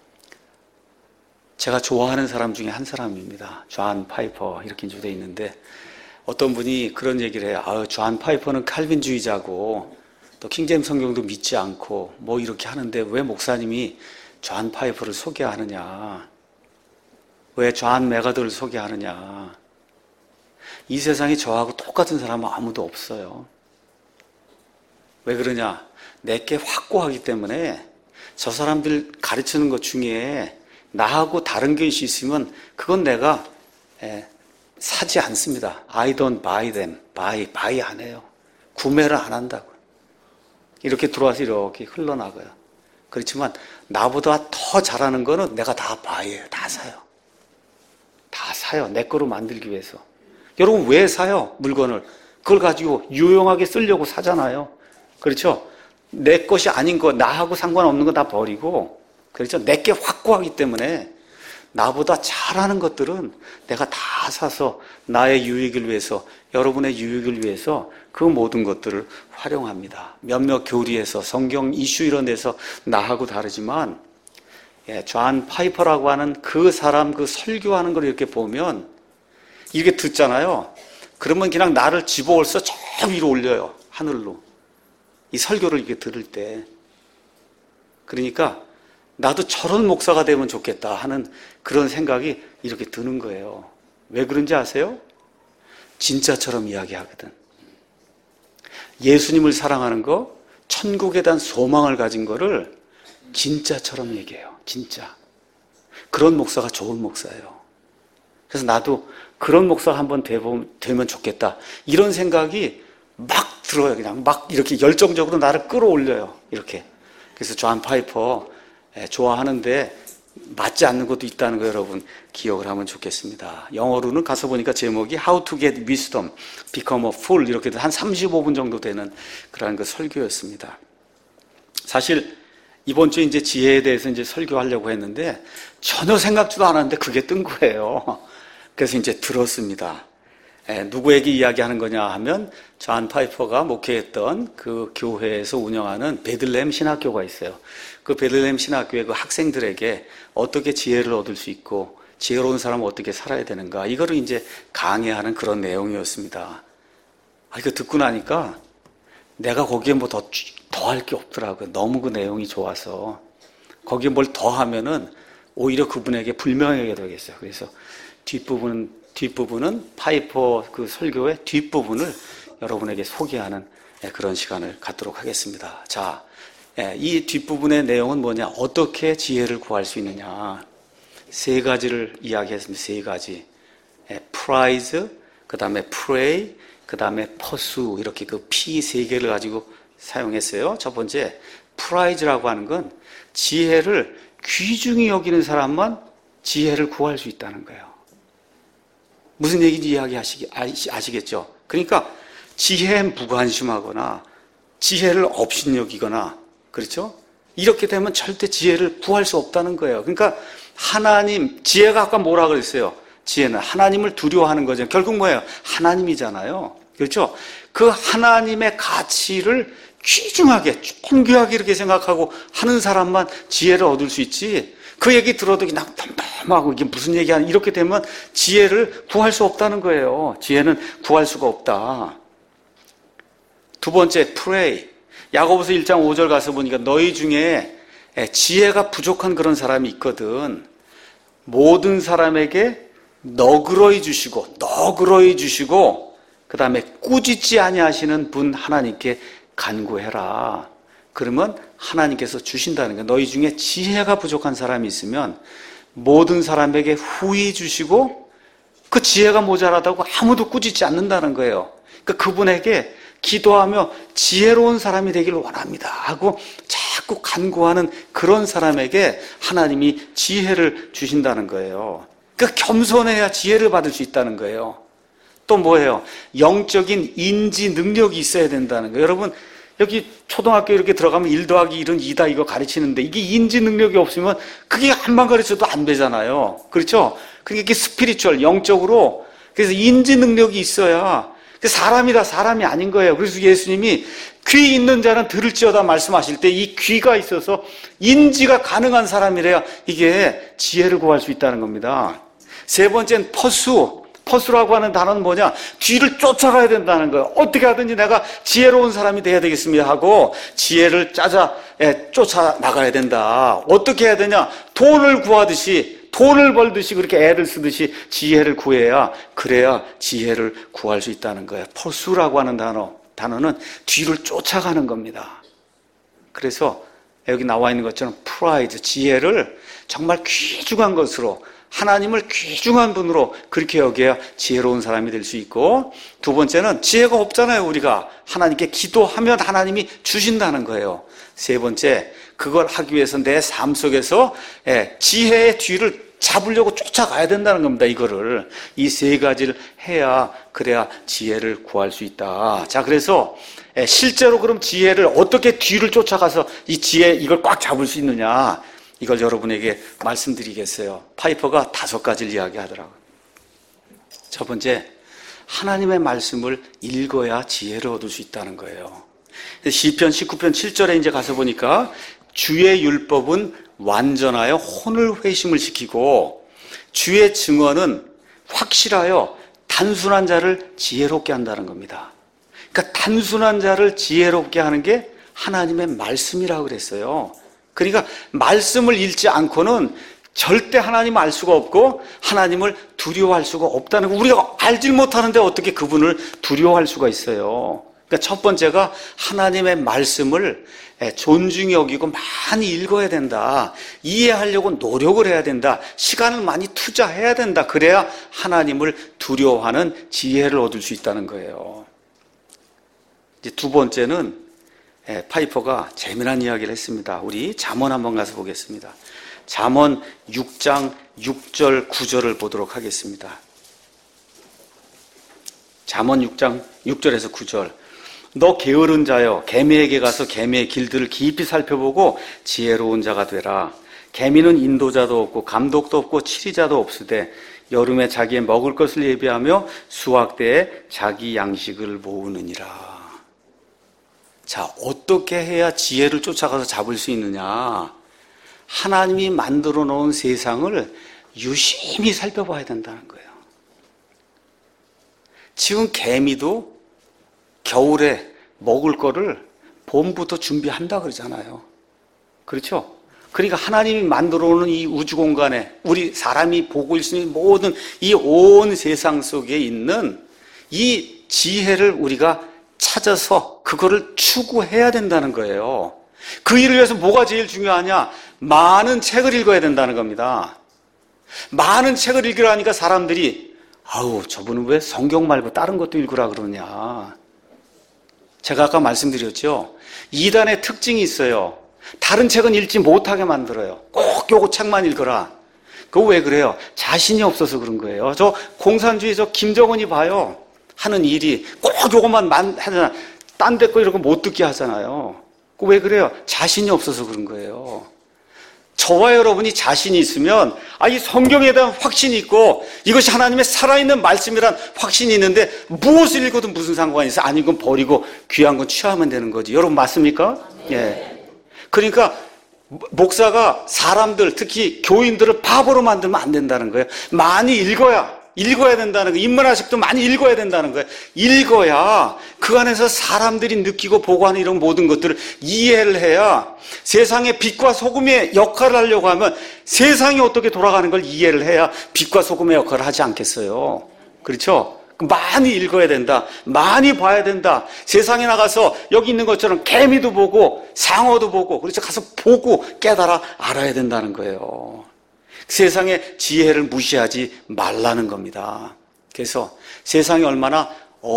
제가 좋아하는 사람 중에 한 사람입니다. 존 파이퍼 이렇게 이제 돼 있는데, 어떤 분이 그런 얘기를 해요. 존 파이퍼는 칼빈주의자고 또 킹제임스 성경도 믿지 않고 뭐 이렇게 하는데 왜 목사님이 존 파이퍼를 소개하느냐, 왜 존 메가더를 소개하느냐. 이 세상에 저하고 똑같은 사람은 아무도 없어요. 왜 그러냐, 내게 확고하기 때문에. 저 사람들 가르치는 것 중에 나하고 다른 것이 있으면 그건 내가 사지 않습니다. I don't buy them. buy 안 해요. 구매를 안 한다고요. 이렇게 들어와서 이렇게 흘러나가요. 그렇지만 나보다 더 잘하는 거는 내가 다 buy예요. 다 사요. 다 사요. 내 거로 만들기 위해서. 여러분 왜 사요? 물건을. 그걸 가지고 유용하게 쓰려고 사잖아요. 그렇죠? 내 것이 아닌 거, 나하고 상관없는 거 다 버리고, 그렇죠? 내게 확고하기 때문에 나보다 잘하는 것들은 내가 다 사서 나의 유익을 위해서, 여러분의 유익을 위해서 그 모든 것들을 활용합니다. 몇몇 교리에서, 성경 이슈 이런 데서 나하고 다르지만, 존 파이퍼라고 하는 그 사람 그 설교하는 걸 이렇게 보면, 이렇게 듣잖아요. 그러면 그냥 나를 집어올서 저 위로 올려요. 하늘로. 이 설교를 이렇게 들을 때. 그러니까 나도 저런 목사가 되면 좋겠다 하는 그런 생각이 이렇게 드는 거예요. 왜 그런지 아세요? 진짜처럼 이야기하거든. 예수님을 사랑하는 거, 천국에 대한 소망을 가진 거를 진짜처럼 얘기해요. 진짜. 그런 목사가 좋은 목사예요. 그래서 나도 그런 목사가 한번 되면 좋겠다, 이런 생각이 막 들어요. 그냥 막 이렇게 열정적으로 나를 끌어올려요. 이렇게. 그래서 존 파이퍼 좋아하는데 맞지 않는 것도 있다는 거 여러분 기억을 하면 좋겠습니다. 영어로는 가서 보니까 제목이 How to get wisdom, become a fool, 이렇게 한 35분 정도 되는 그런 그 설교였습니다. 사실 이번 주에 이제 지혜에 대해서 이제 설교하려고 했는데 전혀 생각지도 않았는데 그게 뜬 거예요. 그래서 이제 들었습니다. 누구에게 이야기하는 거냐 하면 존 파이퍼가 목회했던 그 교회에서 운영하는 베들레헴 신학교가 있어요. 그 베들레헴 신학교의 그 학생들에게 어떻게 지혜를 얻을 수 있고 지혜로운 사람은 어떻게 살아야 되는가, 이거를 이제 강의하는 그런 내용이었습니다. 이거 듣고 나니까 내가 거기에 뭐 더 할 게 없더라고요. 너무 그 내용이 좋아서. 거기에 뭘 더 하면은 오히려 그분에게 불명예가 되겠어요. 그래서 뒷부분은 파이퍼 그 설교의 뒷부분을 여러분에게 소개하는 그런 시간을 갖도록 하겠습니다. 자, 이 뒷부분의 내용은 뭐냐? 어떻게 지혜를 구할 수 있느냐? 세 가지를 이야기했습니다. 세 가지. prize, 그 다음에 pray, 그 다음에 pursue, 이렇게 그 P 세 개를 가지고 사용했어요. 첫 번째, prize라고 하는 건 지혜를 귀중히 여기는 사람만 지혜를 구할 수 있다는 거예요. 무슨 얘기인지 아시겠죠? 그러니까 지혜에 무관심하거나 지혜를 업신여기거나, 그렇죠? 이렇게 되면 절대 지혜를 구할 수 없다는 거예요. 그러니까 지혜가 아까 뭐라 그랬어요? 지혜는 하나님을 두려워하는 거죠. 결국 뭐예요? 하나님이잖아요. 그렇죠? 그 하나님의 가치를 귀중하게, 존귀하게 이렇게 생각하고 하는 사람만 지혜를 얻을 수 있지, 그 얘기 들어도 그냥 덤덤하고 이게 무슨 얘기하는, 이렇게 되면 지혜를 구할 수 없다는 거예요. 지혜는 구할 수가 없다. 두 번째, pray. 야고보서 1장 5절 가서 보니까 너희 중에 지혜가 부족한 그런 사람이 있거든. 모든 사람에게 너그러이 주시고 그 다음에 꾸짖지 아니하시는 분 하나님께 간구해라. 그러면 하나님께서 주신다는 거예요. 너희 중에 지혜가 부족한 사람이 있으면 모든 사람에게 후히 주시고 그 지혜가 모자라다고 아무도 꾸짖지 않는다는 거예요. 그러니까 그분에게 기도하며 지혜로운 사람이 되기를 원합니다 하고 자꾸 간구하는 그런 사람에게 하나님이 지혜를 주신다는 거예요. 그러니까 겸손해야 지혜를 받을 수 있다는 거예요. 또 뭐예요? 영적인 인지 능력이 있어야 된다는 거예요. 여러분, 여기 초등학교 이렇게 들어가면 1 더하기 1은 2다 이거 가르치는데 이게 인지 능력이 없으면 그게 한번 가르쳐도 안 되잖아요. 그렇죠? 그러니까 이게 스피리추얼, 영적으로, 그래서 인지 능력이 있어야 사람이다 사람이 아닌 거예요. 그래서 예수님이 귀 있는 자는 들을지어다 말씀하실 때 이 귀가 있어서 인지가 가능한 사람이래야 이게 지혜를 구할 수 있다는 겁니다. 세 번째는 퍼수라고 하는 단어는 뭐냐? 뒤를 쫓아가야 된다는 거예요. 어떻게 하든지 내가 지혜로운 사람이 돼야 되겠습니다 하고 지혜를 쫓아 나가야 된다. 어떻게 해야 되냐? 돈을 벌듯이 그렇게 애를 쓰듯이 지혜를 구해야, 그래야 지혜를 구할 수 있다는 거예요. 퍼수라고 하는 단어는 뒤를 쫓아가는 겁니다. 그래서 여기 나와 있는 것처럼 프라이드, 지혜를 정말 귀중한 것으로, 하나님을 귀중한 분으로 그렇게 여겨야 지혜로운 사람이 될 수 있고, 두 번째는 지혜가 없잖아요. 우리가 하나님께 기도하면 하나님이 주신다는 거예요. 세 번째, 그걸 하기 위해서 내 삶 속에서 지혜의 뒤를 잡으려고 쫓아가야 된다는 겁니다. 이 세 가지를 해야, 그래야 지혜를 구할 수 있다. 자, 그래서 실제로 그럼 지혜를 어떻게 뒤를 쫓아가서 이걸 꽉 잡을 수 있느냐, 이걸 여러분에게 말씀드리겠어요. 파이퍼가 5가지를 이야기하더라고요. 첫 번째, 하나님의 말씀을 읽어야 지혜를 얻을 수 있다는 거예요. 시편 19편 7절에 이제 가서 보니까 주의 율법은 완전하여 혼을 회심을 시키고 주의 증언은 확실하여 단순한 자를 지혜롭게 한다는 겁니다. 그러니까 단순한 자를 지혜롭게 하는 게 하나님의 말씀이라고 그랬어요. 그러니까 말씀을 읽지 않고는 절대 하나님을 알 수가 없고 하나님을 두려워할 수가 없다는 거. 우리가 알질 못하는데 어떻게 그분을 두려워할 수가 있어요. 그러니까 첫 번째가 하나님의 말씀을 존중히 여기고 많이 읽어야 된다. 이해하려고 노력을 해야 된다. 시간을 많이 투자해야 된다. 그래야 하나님을 두려워하는 지혜를 얻을 수 있다는 거예요. 이제 두 번째는 파이퍼가 재미난 이야기를 했습니다. 우리 잠언 한번 가서 보겠습니다. 잠언 6장 6절 9절을 보도록 하겠습니다. 잠언 6장 6절에서 9절. 너 게으른 자여, 개미에게 가서 개미의 길들을 깊이 살펴보고 지혜로운 자가 되라. 개미는 인도자도 없고 감독도 없고 치리자도 없으되 여름에 자기의 먹을 것을 예비하며 수확 때에 자기 양식을 모으느니라. 자, 어떻게 해야 지혜를 쫓아가서 잡을 수 있느냐? 하나님이 만들어 놓은 세상을 유심히 살펴봐야 된다는 거예요. 지금 개미도 겨울에 먹을 거를 봄부터 준비한다 그러잖아요. 그렇죠? 그러니까 하나님이 만들어 놓은 이 우주 공간에 우리 사람이 보고 있는 모든 이 온 세상 속에 있는 이 지혜를 우리가 찾아서 그거를 추구해야 된다는 거예요. 그 일을 위해서 뭐가 제일 중요하냐? 많은 책을 읽어야 된다는 겁니다. 많은 책을 읽으라니까 사람들이 아우, 저분은 왜 성경 말고 다른 것도 읽으라 그러냐. 제가 아까 말씀드렸죠. 이단의 특징이 있어요. 다른 책은 읽지 못하게 만들어요. 꼭 요거 책만 읽어라. 그거 왜 그래요? 자신이 없어서 그런 거예요. 저 공산주의 저 김정은이 봐요. 하는 일이 꼭 요것만 하잖아. 딴 데 거 이런 거 못 듣게 하잖아요. 그거 왜 그래요? 자신이 없어서 그런 거예요. 저와 여러분이 자신이 있으면 이 성경에 대한 확신이 있고 이것이 하나님의 살아있는 말씀이란 확신이 있는데 무엇을 읽어도 무슨 상관이 있어? 아닌 건 버리고 귀한 건 취하면 되는 거지. 여러분 맞습니까? 예. 그러니까 목사가 사람들 특히 교인들을 바보로 만들면 안 된다는 거예요. 많이 읽어야 된다는 거예요. 인문학식도 많이 읽어야 된다는 거예요. 읽어야 그 안에서 사람들이 느끼고 보고 하는 이런 모든 것들을 이해를 해야 세상의 빛과 소금의 역할을 하려고 하면 세상이 어떻게 돌아가는 걸 이해를 해야 빛과 소금의 역할을 하지 않겠어요. 그렇죠? 많이 읽어야 된다. 많이 봐야 된다. 세상에 나가서 여기 있는 것처럼 개미도 보고 상어도 보고 그래서 가서 보고 깨달아 알아야 된다는 거예요. 세상의 지혜를 무시하지 말라는 겁니다. 그래서 세상이 얼마나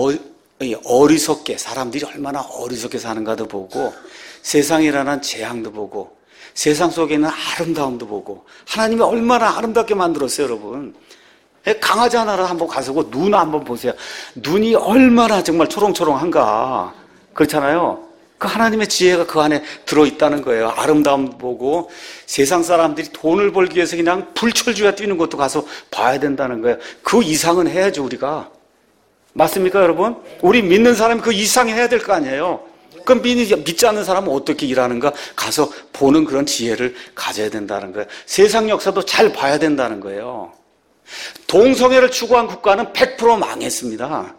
어리석게 사람들이 얼마나 어리석게 사는가도 보고 세상이라는 재앙도 보고 세상 속에 있는 아름다움도 보고 하나님이 얼마나 아름답게 만들었어요, 여러분. 강아지 하나를 한번 가서고 눈 한번 보세요. 눈이 얼마나 정말 초롱초롱한가. 그렇잖아요. 그 하나님의 지혜가 그 안에 들어있다는 거예요. 아름다움 보고 세상 사람들이 돈을 벌기 위해서 그냥 불철주야 뛰는 것도 가서 봐야 된다는 거예요. 그 이상은 해야죠, 우리가. 맞습니까, 여러분? 우리 믿는 사람이 그 이상 해야 될 거 아니에요. 그럼 믿지 않는 사람은 어떻게 일하는가? 가서 보는 그런 지혜를 가져야 된다는 거예요. 세상 역사도 잘 봐야 된다는 거예요. 동성애를 추구한 국가는 100% 망했습니다.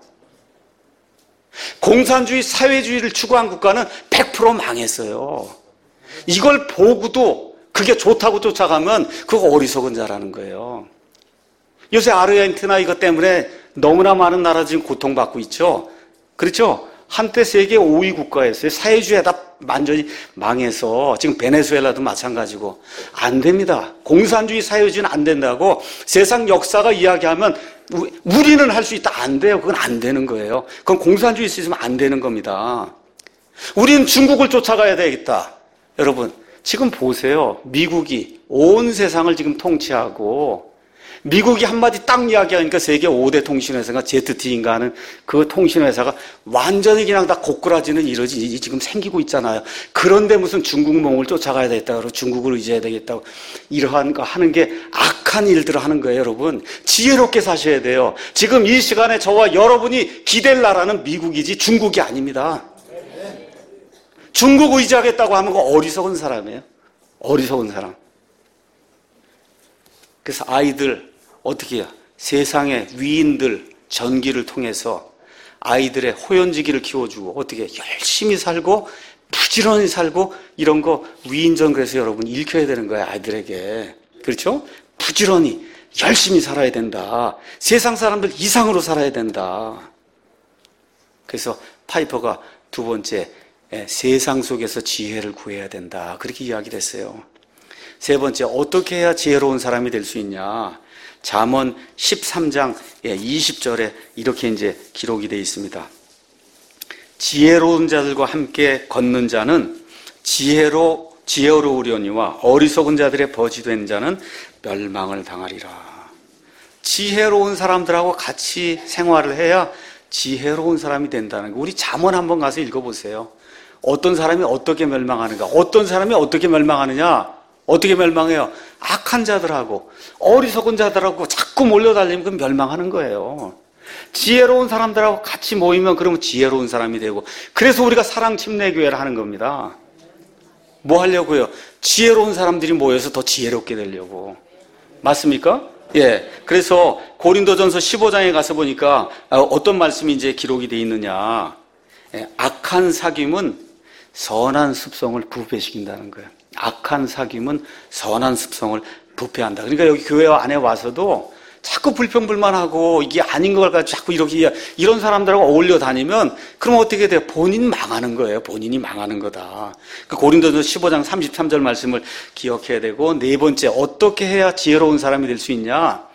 공산주의, 사회주의를 추구한 국가는 100% 망했어요. 이걸 보고도 그게 좋다고 쫓아가면 그거 어리석은 자라는 거예요. 요새 아르헨티나 이것 때문에 너무나 많은 나라 지금 고통받고 있죠. 그렇죠? 한때 세계 5위 국가였어요. 사회주의에다 완전히 망해서 지금 베네수엘라도 마찬가지고 안 됩니다. 공산주의, 사회주의는 안 된다고 세상 역사가 이야기하면 우리는 할 수 있다. 안 돼요. 그건 안 되는 거예요. 그건 공산주의 있으면 안 되는 겁니다. 우리는 중국을 쫓아가야 되겠다. 여러분 지금 보세요. 미국이 온 세상을 지금 통치하고 미국이 한마디 딱 이야기하니까 세계 5대 통신회사가 ZTE인가 하는 그 통신회사가 완전히 그냥 다 고꾸라지는 일이 지금 생기고 있잖아요. 그런데 무슨 중국 몽을 쫓아가야 되겠다고 그러고 중국을 의지해야 되겠다고 이러한 거 하는 게 악한 일들을 하는 거예요, 여러분. 지혜롭게 사셔야 돼요. 지금 이 시간에 저와 여러분이 기댈 나라는 미국이지 중국이 아닙니다. 중국 의지하겠다고 하는 거 어리석은 사람이에요. 어리석은 사람. 그래서 아이들 어떻게 해요? 세상의 위인들 전기를 통해서 아이들의 호연지기를 키워주고 어떻게 열심히 살고 부지런히 살고 이런 거 위인전 그래서 여러분 읽혀야 되는 거예요, 아이들에게. 그렇죠? 부지런히 열심히 살아야 된다. 세상 사람들 이상으로 살아야 된다. 그래서 파이퍼가 두 번째 세상 속에서 지혜를 구해야 된다. 그렇게 이야기를 했어요. 세 번째, 어떻게 해야 지혜로운 사람이 될 수 있냐? 잠언 13장 20절에 이렇게 이제 기록이 되어 있습니다. 지혜로운 자들과 함께 걷는 자는 지혜로우려니와 어리석은 자들의 버지된 자는 멸망을 당하리라. 지혜로운 사람들하고 같이 생활을 해야 지혜로운 사람이 된다는 거. 우리 잠언 한번 가서 읽어보세요. 어떤 사람이 어떻게 멸망하는가? 어떤 사람이 어떻게 멸망하느냐? 어떻게 멸망해요? 악한 자들하고 어리석은 자들하고 자꾸 몰려다니면 그건 멸망하는 거예요. 지혜로운 사람들하고 같이 모이면 그러면 지혜로운 사람이 되고, 그래서 우리가 사랑 침례교회를 하는 겁니다. 뭐 하려고요? 지혜로운 사람들이 모여서 더 지혜롭게 되려고. 맞습니까? 예. 그래서 고린도전서 15장에 가서 보니까 어떤 말씀이 이제 기록이 되어 있느냐. 예, 악한 사귐은 선한 습성을 부패시킨다는 거예요. 악한 사귐은 선한 습성을 부패한다. 그러니까 여기 교회 안에 와서도 자꾸 불평불만하고 이게 아닌 걸 가지고 자꾸 이렇게 이런 사람들하고 어울려 다니면 그럼 어떻게 돼요? 본인 망하는 거예요. 본인이 망하는 거다. 그러니까 고린도전서 15장 33절 말씀을 기억해야 되고, 네 번째, 어떻게 해야 지혜로운 사람이 될 수 있냐?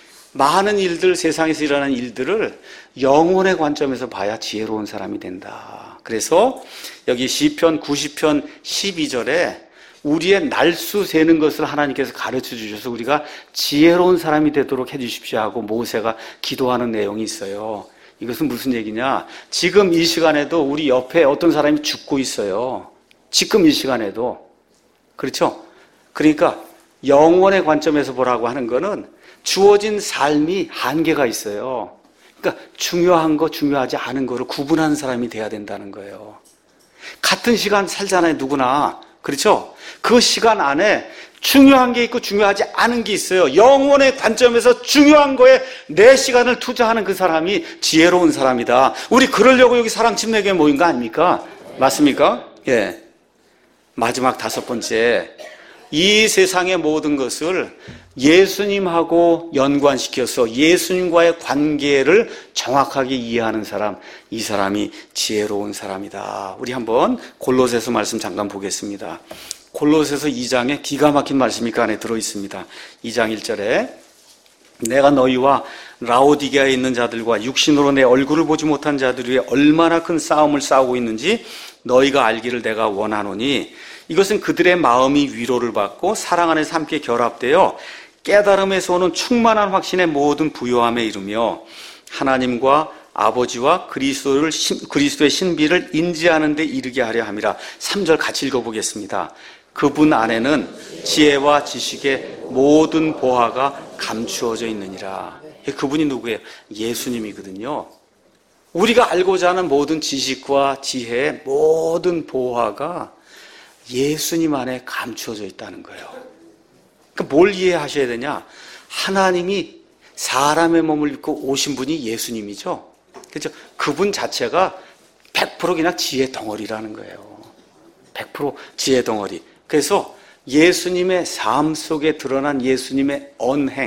많은 일들, 세상에서 일어나는 일들을 영혼의 관점에서 봐야 지혜로운 사람이 된다. 그래서 여기 시편 90편 12절에 우리의 날수 세는 것을 하나님께서 가르쳐 주셔서 우리가 지혜로운 사람이 되도록 해 주십시오 하고 모세가 기도하는 내용이 있어요. 이것은 무슨 얘기냐? 지금 이 시간에도 우리 옆에 어떤 사람이 죽고 있어요. 지금 이 시간에도. 그렇죠? 그러니까 영혼의 관점에서 보라고 하는 거는 주어진 삶이 한계가 있어요. 그러니까 중요한 거, 중요하지 않은 거를 구분하는 사람이 돼야 된다는 거예요. 같은 시간 살잖아요, 누구나. 그렇죠? 그 시간 안에 중요한 게 있고 중요하지 않은 게 있어요. 영혼의 관점에서 중요한 거에 내 시간을 투자하는 그 사람이 지혜로운 사람이다. 우리 그러려고 여기 사랑 침례교회 모인 거 아닙니까? 맞습니까? 예. 마지막 다섯 번째, 이 세상의 모든 것을 예수님하고 연관시켜서 예수님과의 관계를 정확하게 이해하는 사람, 이 사람이 지혜로운 사람이다. 우리 한번 골로새서 말씀 잠깐 보겠습니다. 골로새서 2장에 기가 막힌 말씀이 그 안에 들어있습니다. 2장 1절에 내가 너희와 라오디게아에 있는 자들과 육신으로 내 얼굴을 보지 못한 자들 위해 얼마나 큰 싸움을 싸우고 있는지 너희가 알기를 내가 원하노니, 이것은 그들의 마음이 위로를 받고 사랑 안에서 함께 결합되어 깨달음에서 오는 충만한 확신의 모든 부요함에 이르며 하나님과 아버지와 그리스도의 신비를 인지하는 데 이르게 하려 함이라. 3절 같이 읽어보겠습니다. 그분 안에는 지혜와 지식의 모든 보화가 감추어져 있느니라. 그분이 누구예요? 예수님이거든요. 우리가 알고자 하는 모든 지식과 지혜의 모든 보화가 예수님 안에 감추어져 있다는 거예요. 그러니까 뭘 이해하셔야 되냐? 하나님이 사람의 몸을 입고 오신 분이 예수님이죠. 그렇죠? 그분 자체가 100% 그냥 지혜 덩어리라는 거예요. 100% 지혜 덩어리. 그래서 예수님의 삶 속에 드러난 예수님의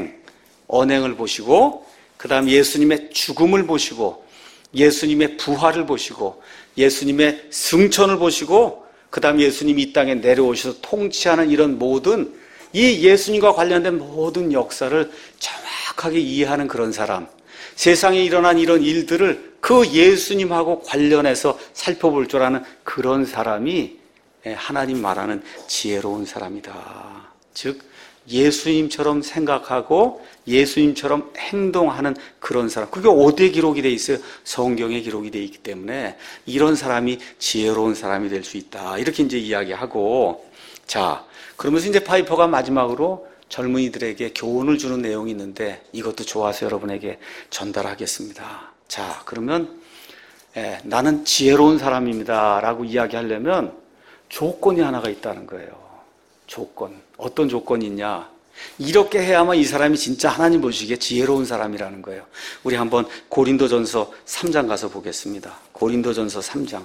언행을 보시고, 그 다음 예수님의 죽음을 보시고, 예수님의 부활을 보시고, 예수님의 승천을 보시고, 그 다음 예수님이 이 땅에 내려오셔서 통치하는 이런 모든 이 예수님과 관련된 모든 역사를 정확하게 이해하는 그런 사람, 세상에 일어난 이런 일들을 그 예수님하고 관련해서 살펴볼 줄 아는 그런 사람이 하나님 말하는 지혜로운 사람이다. 즉 예수님처럼 생각하고 예수님처럼 행동하는 그런 사람. 그게 어디에 기록이 돼 있어요? 성경에 기록이 돼 있기 때문에 이런 사람이 지혜로운 사람이 될 수 있다. 이렇게 이제 이야기하고, 자, 그러면서 이제 파이퍼가 마지막으로 젊은이들에게 교훈을 주는 내용이 있는데 이것도 좋아서 여러분에게 전달하겠습니다. 자, 그러면 나는 지혜로운 사람입니다 라고 이야기하려면 조건이 하나가 있다는 거예요. 조건. 어떤 조건이 있냐? 이렇게 해야만 이 사람이 진짜 하나님 보시기에 지혜로운 사람이라는 거예요. 우리 한번 고린도전서 3장 가서 보겠습니다. 고린도전서 3장.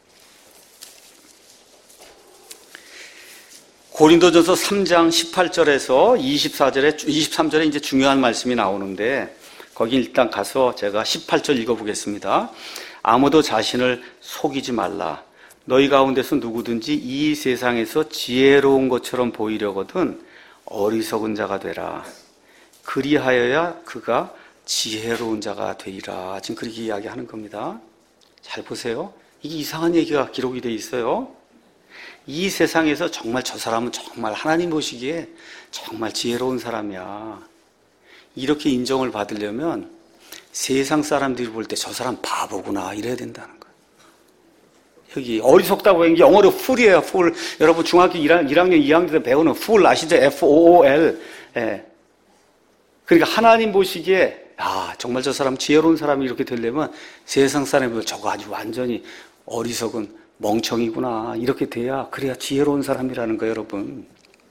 고린도전서 3장 18절에서 23절에 이제 중요한 말씀이 나오는데, 거기 일단 가서 제가 18절 읽어보겠습니다. 아무도 자신을 속이지 말라. 너희 가운데서 누구든지 이 세상에서 지혜로운 것처럼 보이려거든 어리석은 자가 되라. 그리하여야 그가 지혜로운 자가 되리라. 지금 그렇게 이야기하는 겁니다. 잘 보세요. 이게 이상한 얘기가 기록이 돼 있어요. 이 세상에서 정말 저 사람은 정말 하나님 보시기에 정말 지혜로운 사람이야. 이렇게 인정을 받으려면 세상 사람들이 볼 때 저 사람 바보구나 이래야 된다는 거예요. 여기 어리석다고 하는 게 영어로 fool이에요. fool. 여러분 중학교 1학년 2학년 때 배우는 fool 아시죠? F-O-O-L. 예. 그러니까 하나님 보시기에 정말 저 사람 지혜로운 사람이 이렇게 되려면 세상 사람들 저거 아주 완전히 어리석은 멍청이구나 이렇게 돼야 그래야 지혜로운 사람이라는 거예요. 여러분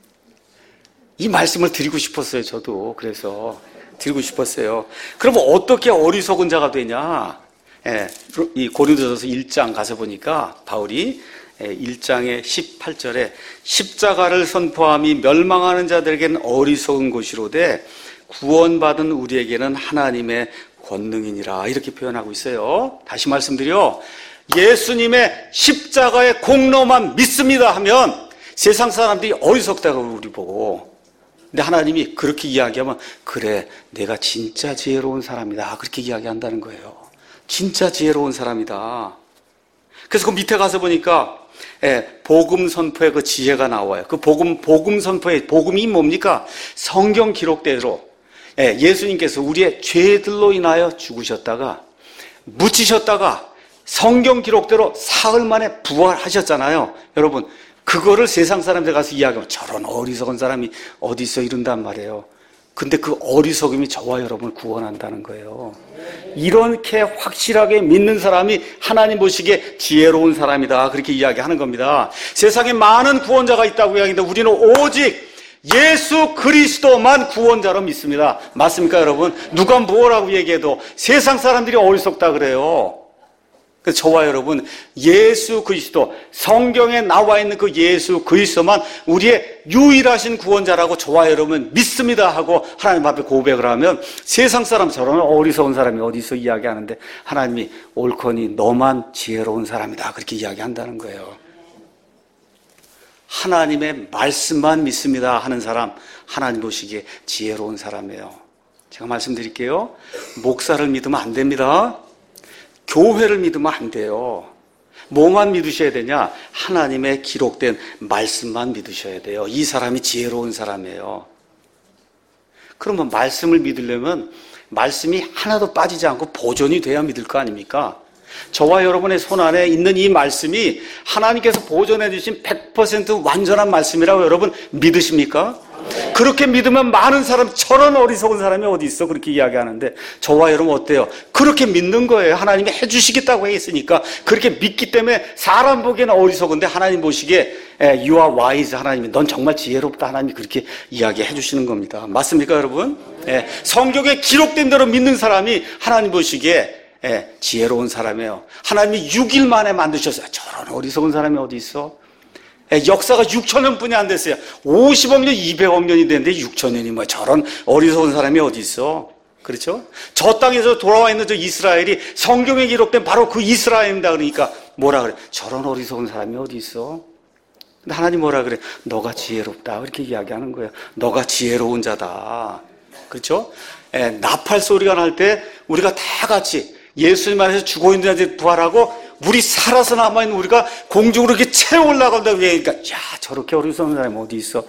이 말씀을 드리고 싶었어요. 저도 그래서 드리고 싶었어요. 그러면 어떻게 어리석은 자가 되냐? 이 고린도전서 1장 가서 보니까 바울이 1장의 18절에 십자가를 선포함이 멸망하는 자들에게는 어리석은 것이로되 구원받은 우리에게는 하나님의 권능이니라 이렇게 표현하고 있어요. 다시 말씀드려 예수님의 십자가의 공로만 믿습니다 하면 세상 사람들이 어리석다고 우리 보고 근데 하나님이 그렇게 이야기하면 그래 내가 진짜 지혜로운 사람이다 그렇게 이야기한다는 거예요. 진짜 지혜로운 사람이다. 그래서 그 밑에 가서 보니까 복음 선포의 그 지혜가 나와요. 그 복음 선포의 복음이 뭡니까? 성경 기록대로 예수님께서 우리의 죄들로 인하여 죽으셨다가 묻히셨다가 성경 기록대로 사흘 만에 부활하셨잖아요. 여러분 그거를 세상 사람들 가서 이야기하면 저런 어리석은 사람이 어디 있어 이런단 말이에요. 근데 그 어리석음이 저와 여러분을 구원한다는 거예요. 이렇게 확실하게 믿는 사람이 하나님 보시기에 지혜로운 사람이다 그렇게 이야기하는 겁니다. 세상에 많은 구원자가 있다고 이야기하는데 우리는 오직 예수 그리스도만 구원자로 믿습니다. 맞습니까 여러분? 누가 뭐라고 얘기해도 세상 사람들이 어리석다 그래요. 그래서 저와 여러분 예수 그리스도 성경에 나와 있는 그 예수 그리스도만 우리의 유일하신 구원자라고 저와 여러분 믿습니다 하고 하나님 앞에 고백을 하면 세상 사람 저런 어리석은 사람이 어디 있어 이야기하는데 하나님이 옳거니 너만 지혜로운 사람이다 그렇게 이야기한다는 거예요. 하나님의 말씀만 믿습니다 하는 사람 하나님 보시기에 지혜로운 사람이에요. 제가 말씀드릴게요. 목사를 믿으면 안 됩니다. 교회를 믿으면 안 돼요. 뭐만 믿으셔야 되냐? 하나님의 기록된 말씀만 믿으셔야 돼요. 이 사람이 지혜로운 사람이에요. 그러면 말씀을 믿으려면 말씀이 하나도 빠지지 않고 보존이 돼야 믿을 거 아닙니까? 저와 여러분의 손 안에 있는 이 말씀이 하나님께서 보존해 주신 100% 완전한 말씀이라고 여러분 믿으십니까? 그렇게 믿으면 많은 사람 저런 어리석은 사람이 어디 있어 그렇게 이야기하는데 저와 여러분 어때요? 그렇게 믿는 거예요. 하나님이 해주시겠다고 했으니까 그렇게 믿기 때문에 사람 보기에는 어리석은데 하나님 보시기에 You are wise 하나님이 넌 정말 지혜롭다 하나님이 그렇게 이야기해 주시는 겁니다. 맞습니까 여러분? 성경에 기록된 대로 믿는 사람이 하나님 보시기에 지혜로운 사람이에요. 하나님이 6일 만에 만드셨어요. 저런 어리석은 사람이 어디 있어? 역사가 6,000년 뿐이 안 됐어요. 50억 년, 200억 년이 됐는데 6,000년이 뭐 저런 어리석은 사람이 어디 있어? 그렇죠? 저 땅에서 돌아와 있는 저 이스라엘이 성경에 기록된 바로 그 이스라엘입니다. 그러니까 뭐라 그래? 저런 어리석은 사람이 어디 있어? 근데 하나님 뭐라 그래? 너가 지혜롭다. 그렇게 이야기하는 거예요. 너가 지혜로운 자다. 그렇죠? 나팔 소리가 날 때 우리가 다 같이 예수님 안에서 죽어 있는 자들이 부활하고 물이 살아서 남아있는 우리가 공중으로 이렇게 채워 올라간다고 얘기하니까 야 저렇게 어리석은 사람이 어디 있어?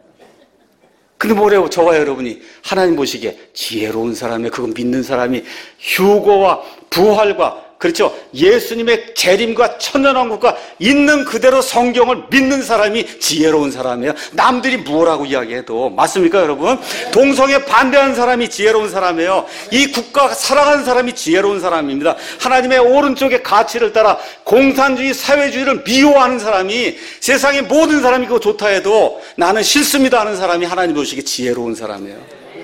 근데 뭐래요? 저와 여러분이 하나님 보시기에 지혜로운 사람이 그거 믿는 사람이 휴거와 부활과 그렇죠? 예수님의 재림과 천년왕국과 있는 그대로 성경을 믿는 사람이 지혜로운 사람이에요. 남들이 뭐라고 이야기해도 맞습니까 여러분? 동성애 반대하는 사람이 지혜로운 사람이에요. 이 국가 사랑하는 사람이 지혜로운 사람입니다. 하나님의 오른쪽의 가치를 따라 공산주의 사회주의를 미워하는 사람이 세상의 모든 사람이 그거 좋다 해도 나는 싫습니다 하는 사람이 하나님 보시기에 지혜로운 사람이에요.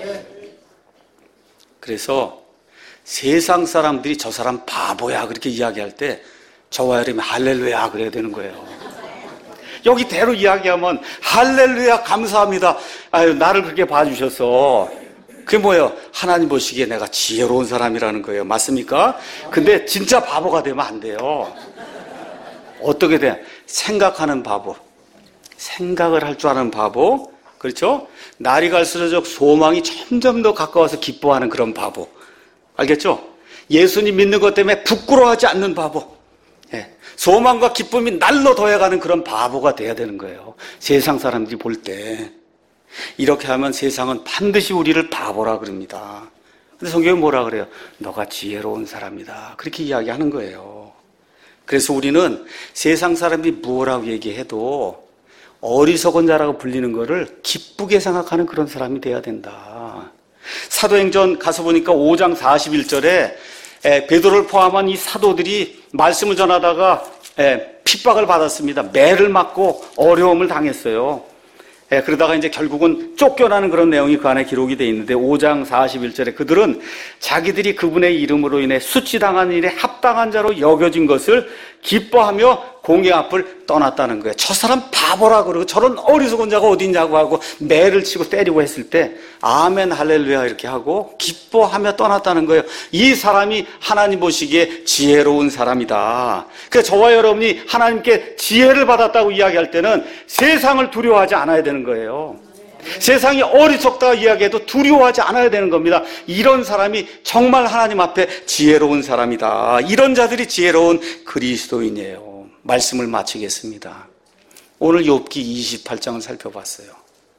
그래서 세상 사람들이 저 사람 바보야 그렇게 이야기할 때 저와 여러분이 할렐루야 그래야 되는 거예요. 여기 대로 이야기하면 할렐루야 감사합니다. 아유 나를 그렇게 봐주셔서 그게 뭐예요? 하나님 보시기에 내가 지혜로운 사람이라는 거예요. 맞습니까? 근데 진짜 바보가 되면 안 돼요. 어떻게 돼? 생각하는 바보, 생각을 할 줄 아는 바보, 그렇죠? 날이 갈수록 소망이 점점 더 가까워서 기뻐하는 그런 바보. 알겠죠? 예수님 믿는 것 때문에 부끄러워하지 않는 바보. 소망과 기쁨이 날로 더해가는 그런 바보가 돼야 되는 거예요. 세상 사람들이 볼 때. 이렇게 하면 세상은 반드시 우리를 바보라 그럽니다. 근데 성경은 뭐라 그래요? 너가 지혜로운 사람이다. 그렇게 이야기하는 거예요. 그래서 우리는 세상 사람들이 뭐라고 얘기해도 어리석은 자라고 불리는 것을 기쁘게 생각하는 그런 사람이 돼야 된다. 사도행전 가서 보니까 5장 41절에 베드로를 포함한 이 사도들이 말씀을 전하다가 핍박을 받았습니다. 매를 맞고 어려움을 당했어요. 그러다가 이제 결국은 쫓겨나는 그런 내용이 그 안에 기록이 되어 있는데 5장 41절에 그들은 자기들이 그분의 이름으로 인해 수치당한 일에 합당한 자로 여겨진 것을 기뻐하며 공의 앞을 떠났다는 거예요. 저 사람 바보라 그러고 저런 어리석은 자가 어디 있냐고 하고 매를 치고 때리고 했을 때 아멘 할렐루야 이렇게 하고 기뻐하며 떠났다는 거예요. 이 사람이 하나님 보시기에 지혜로운 사람이다. 그래서 저와 여러분이 하나님께 지혜를 받았다고 이야기할 때는 세상을 두려워하지 않아야 되는 거예요. 세상이 어리석다 이야기해도 두려워하지 않아야 되는 겁니다. 이런 사람이 정말 하나님 앞에 지혜로운 사람이다. 이런 자들이 지혜로운 그리스도인이에요. 말씀을 마치겠습니다. 오늘 욥기 28장을 살펴봤어요.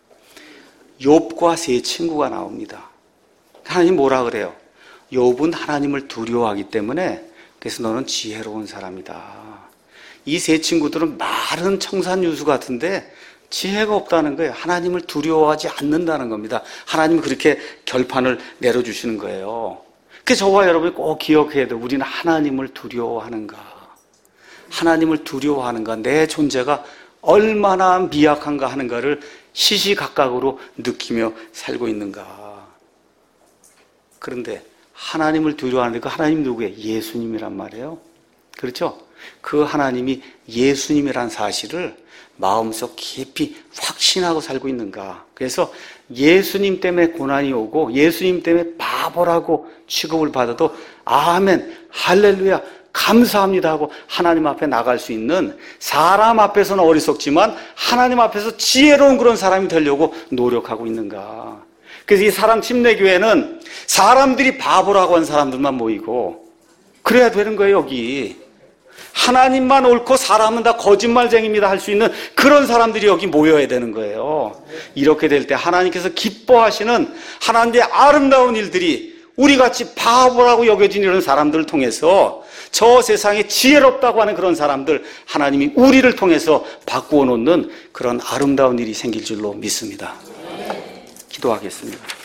욥과 세 친구가 나옵니다. 하나님 뭐라 그래요? 욥은 하나님을 두려워하기 때문에 그래서 너는 지혜로운 사람이다. 이 세 친구들은 마른 청산유수 같은데 지혜가 없다는 거예요. 하나님을 두려워하지 않는다는 겁니다. 하나님이 그렇게 결판을 내려주시는 거예요. 그래서 저와 여러분이 꼭 기억해야 돼요. 우리는 하나님을 두려워하는가? 하나님을 두려워하는가? 내 존재가 얼마나 미약한가 하는가를 시시각각으로 느끼며 살고 있는가? 그런데 하나님을 두려워하는 그 하나님 누구예요? 예수님이란 말이에요. 그렇죠? 그 하나님이 예수님이란 사실을 마음속 깊이 확신하고 살고 있는가? 그래서 예수님 때문에 고난이 오고 예수님 때문에 바보라고 취급을 받아도 아멘, 할렐루야, 감사합니다 하고 하나님 앞에 나갈 수 있는 사람 앞에서는 어리석지만 하나님 앞에서 지혜로운 그런 사람이 되려고 노력하고 있는가? 그래서 이 사랑 침례교회는 사람들이 바보라고 한 사람들만 모이고 그래야 되는 거예요. 여기 하나님만 옳고 사람은 다 거짓말쟁이입니다 할 수 있는 그런 사람들이 여기 모여야 되는 거예요. 이렇게 될 때 하나님께서 기뻐하시는 하나님의 아름다운 일들이 우리같이 바보라고 여겨진 이런 사람들을 통해서 저 세상에 지혜롭다고 하는 그런 사람들 하나님이 우리를 통해서 바꾸어 놓는 그런 아름다운 일이 생길 줄로 믿습니다. 기도하겠습니다.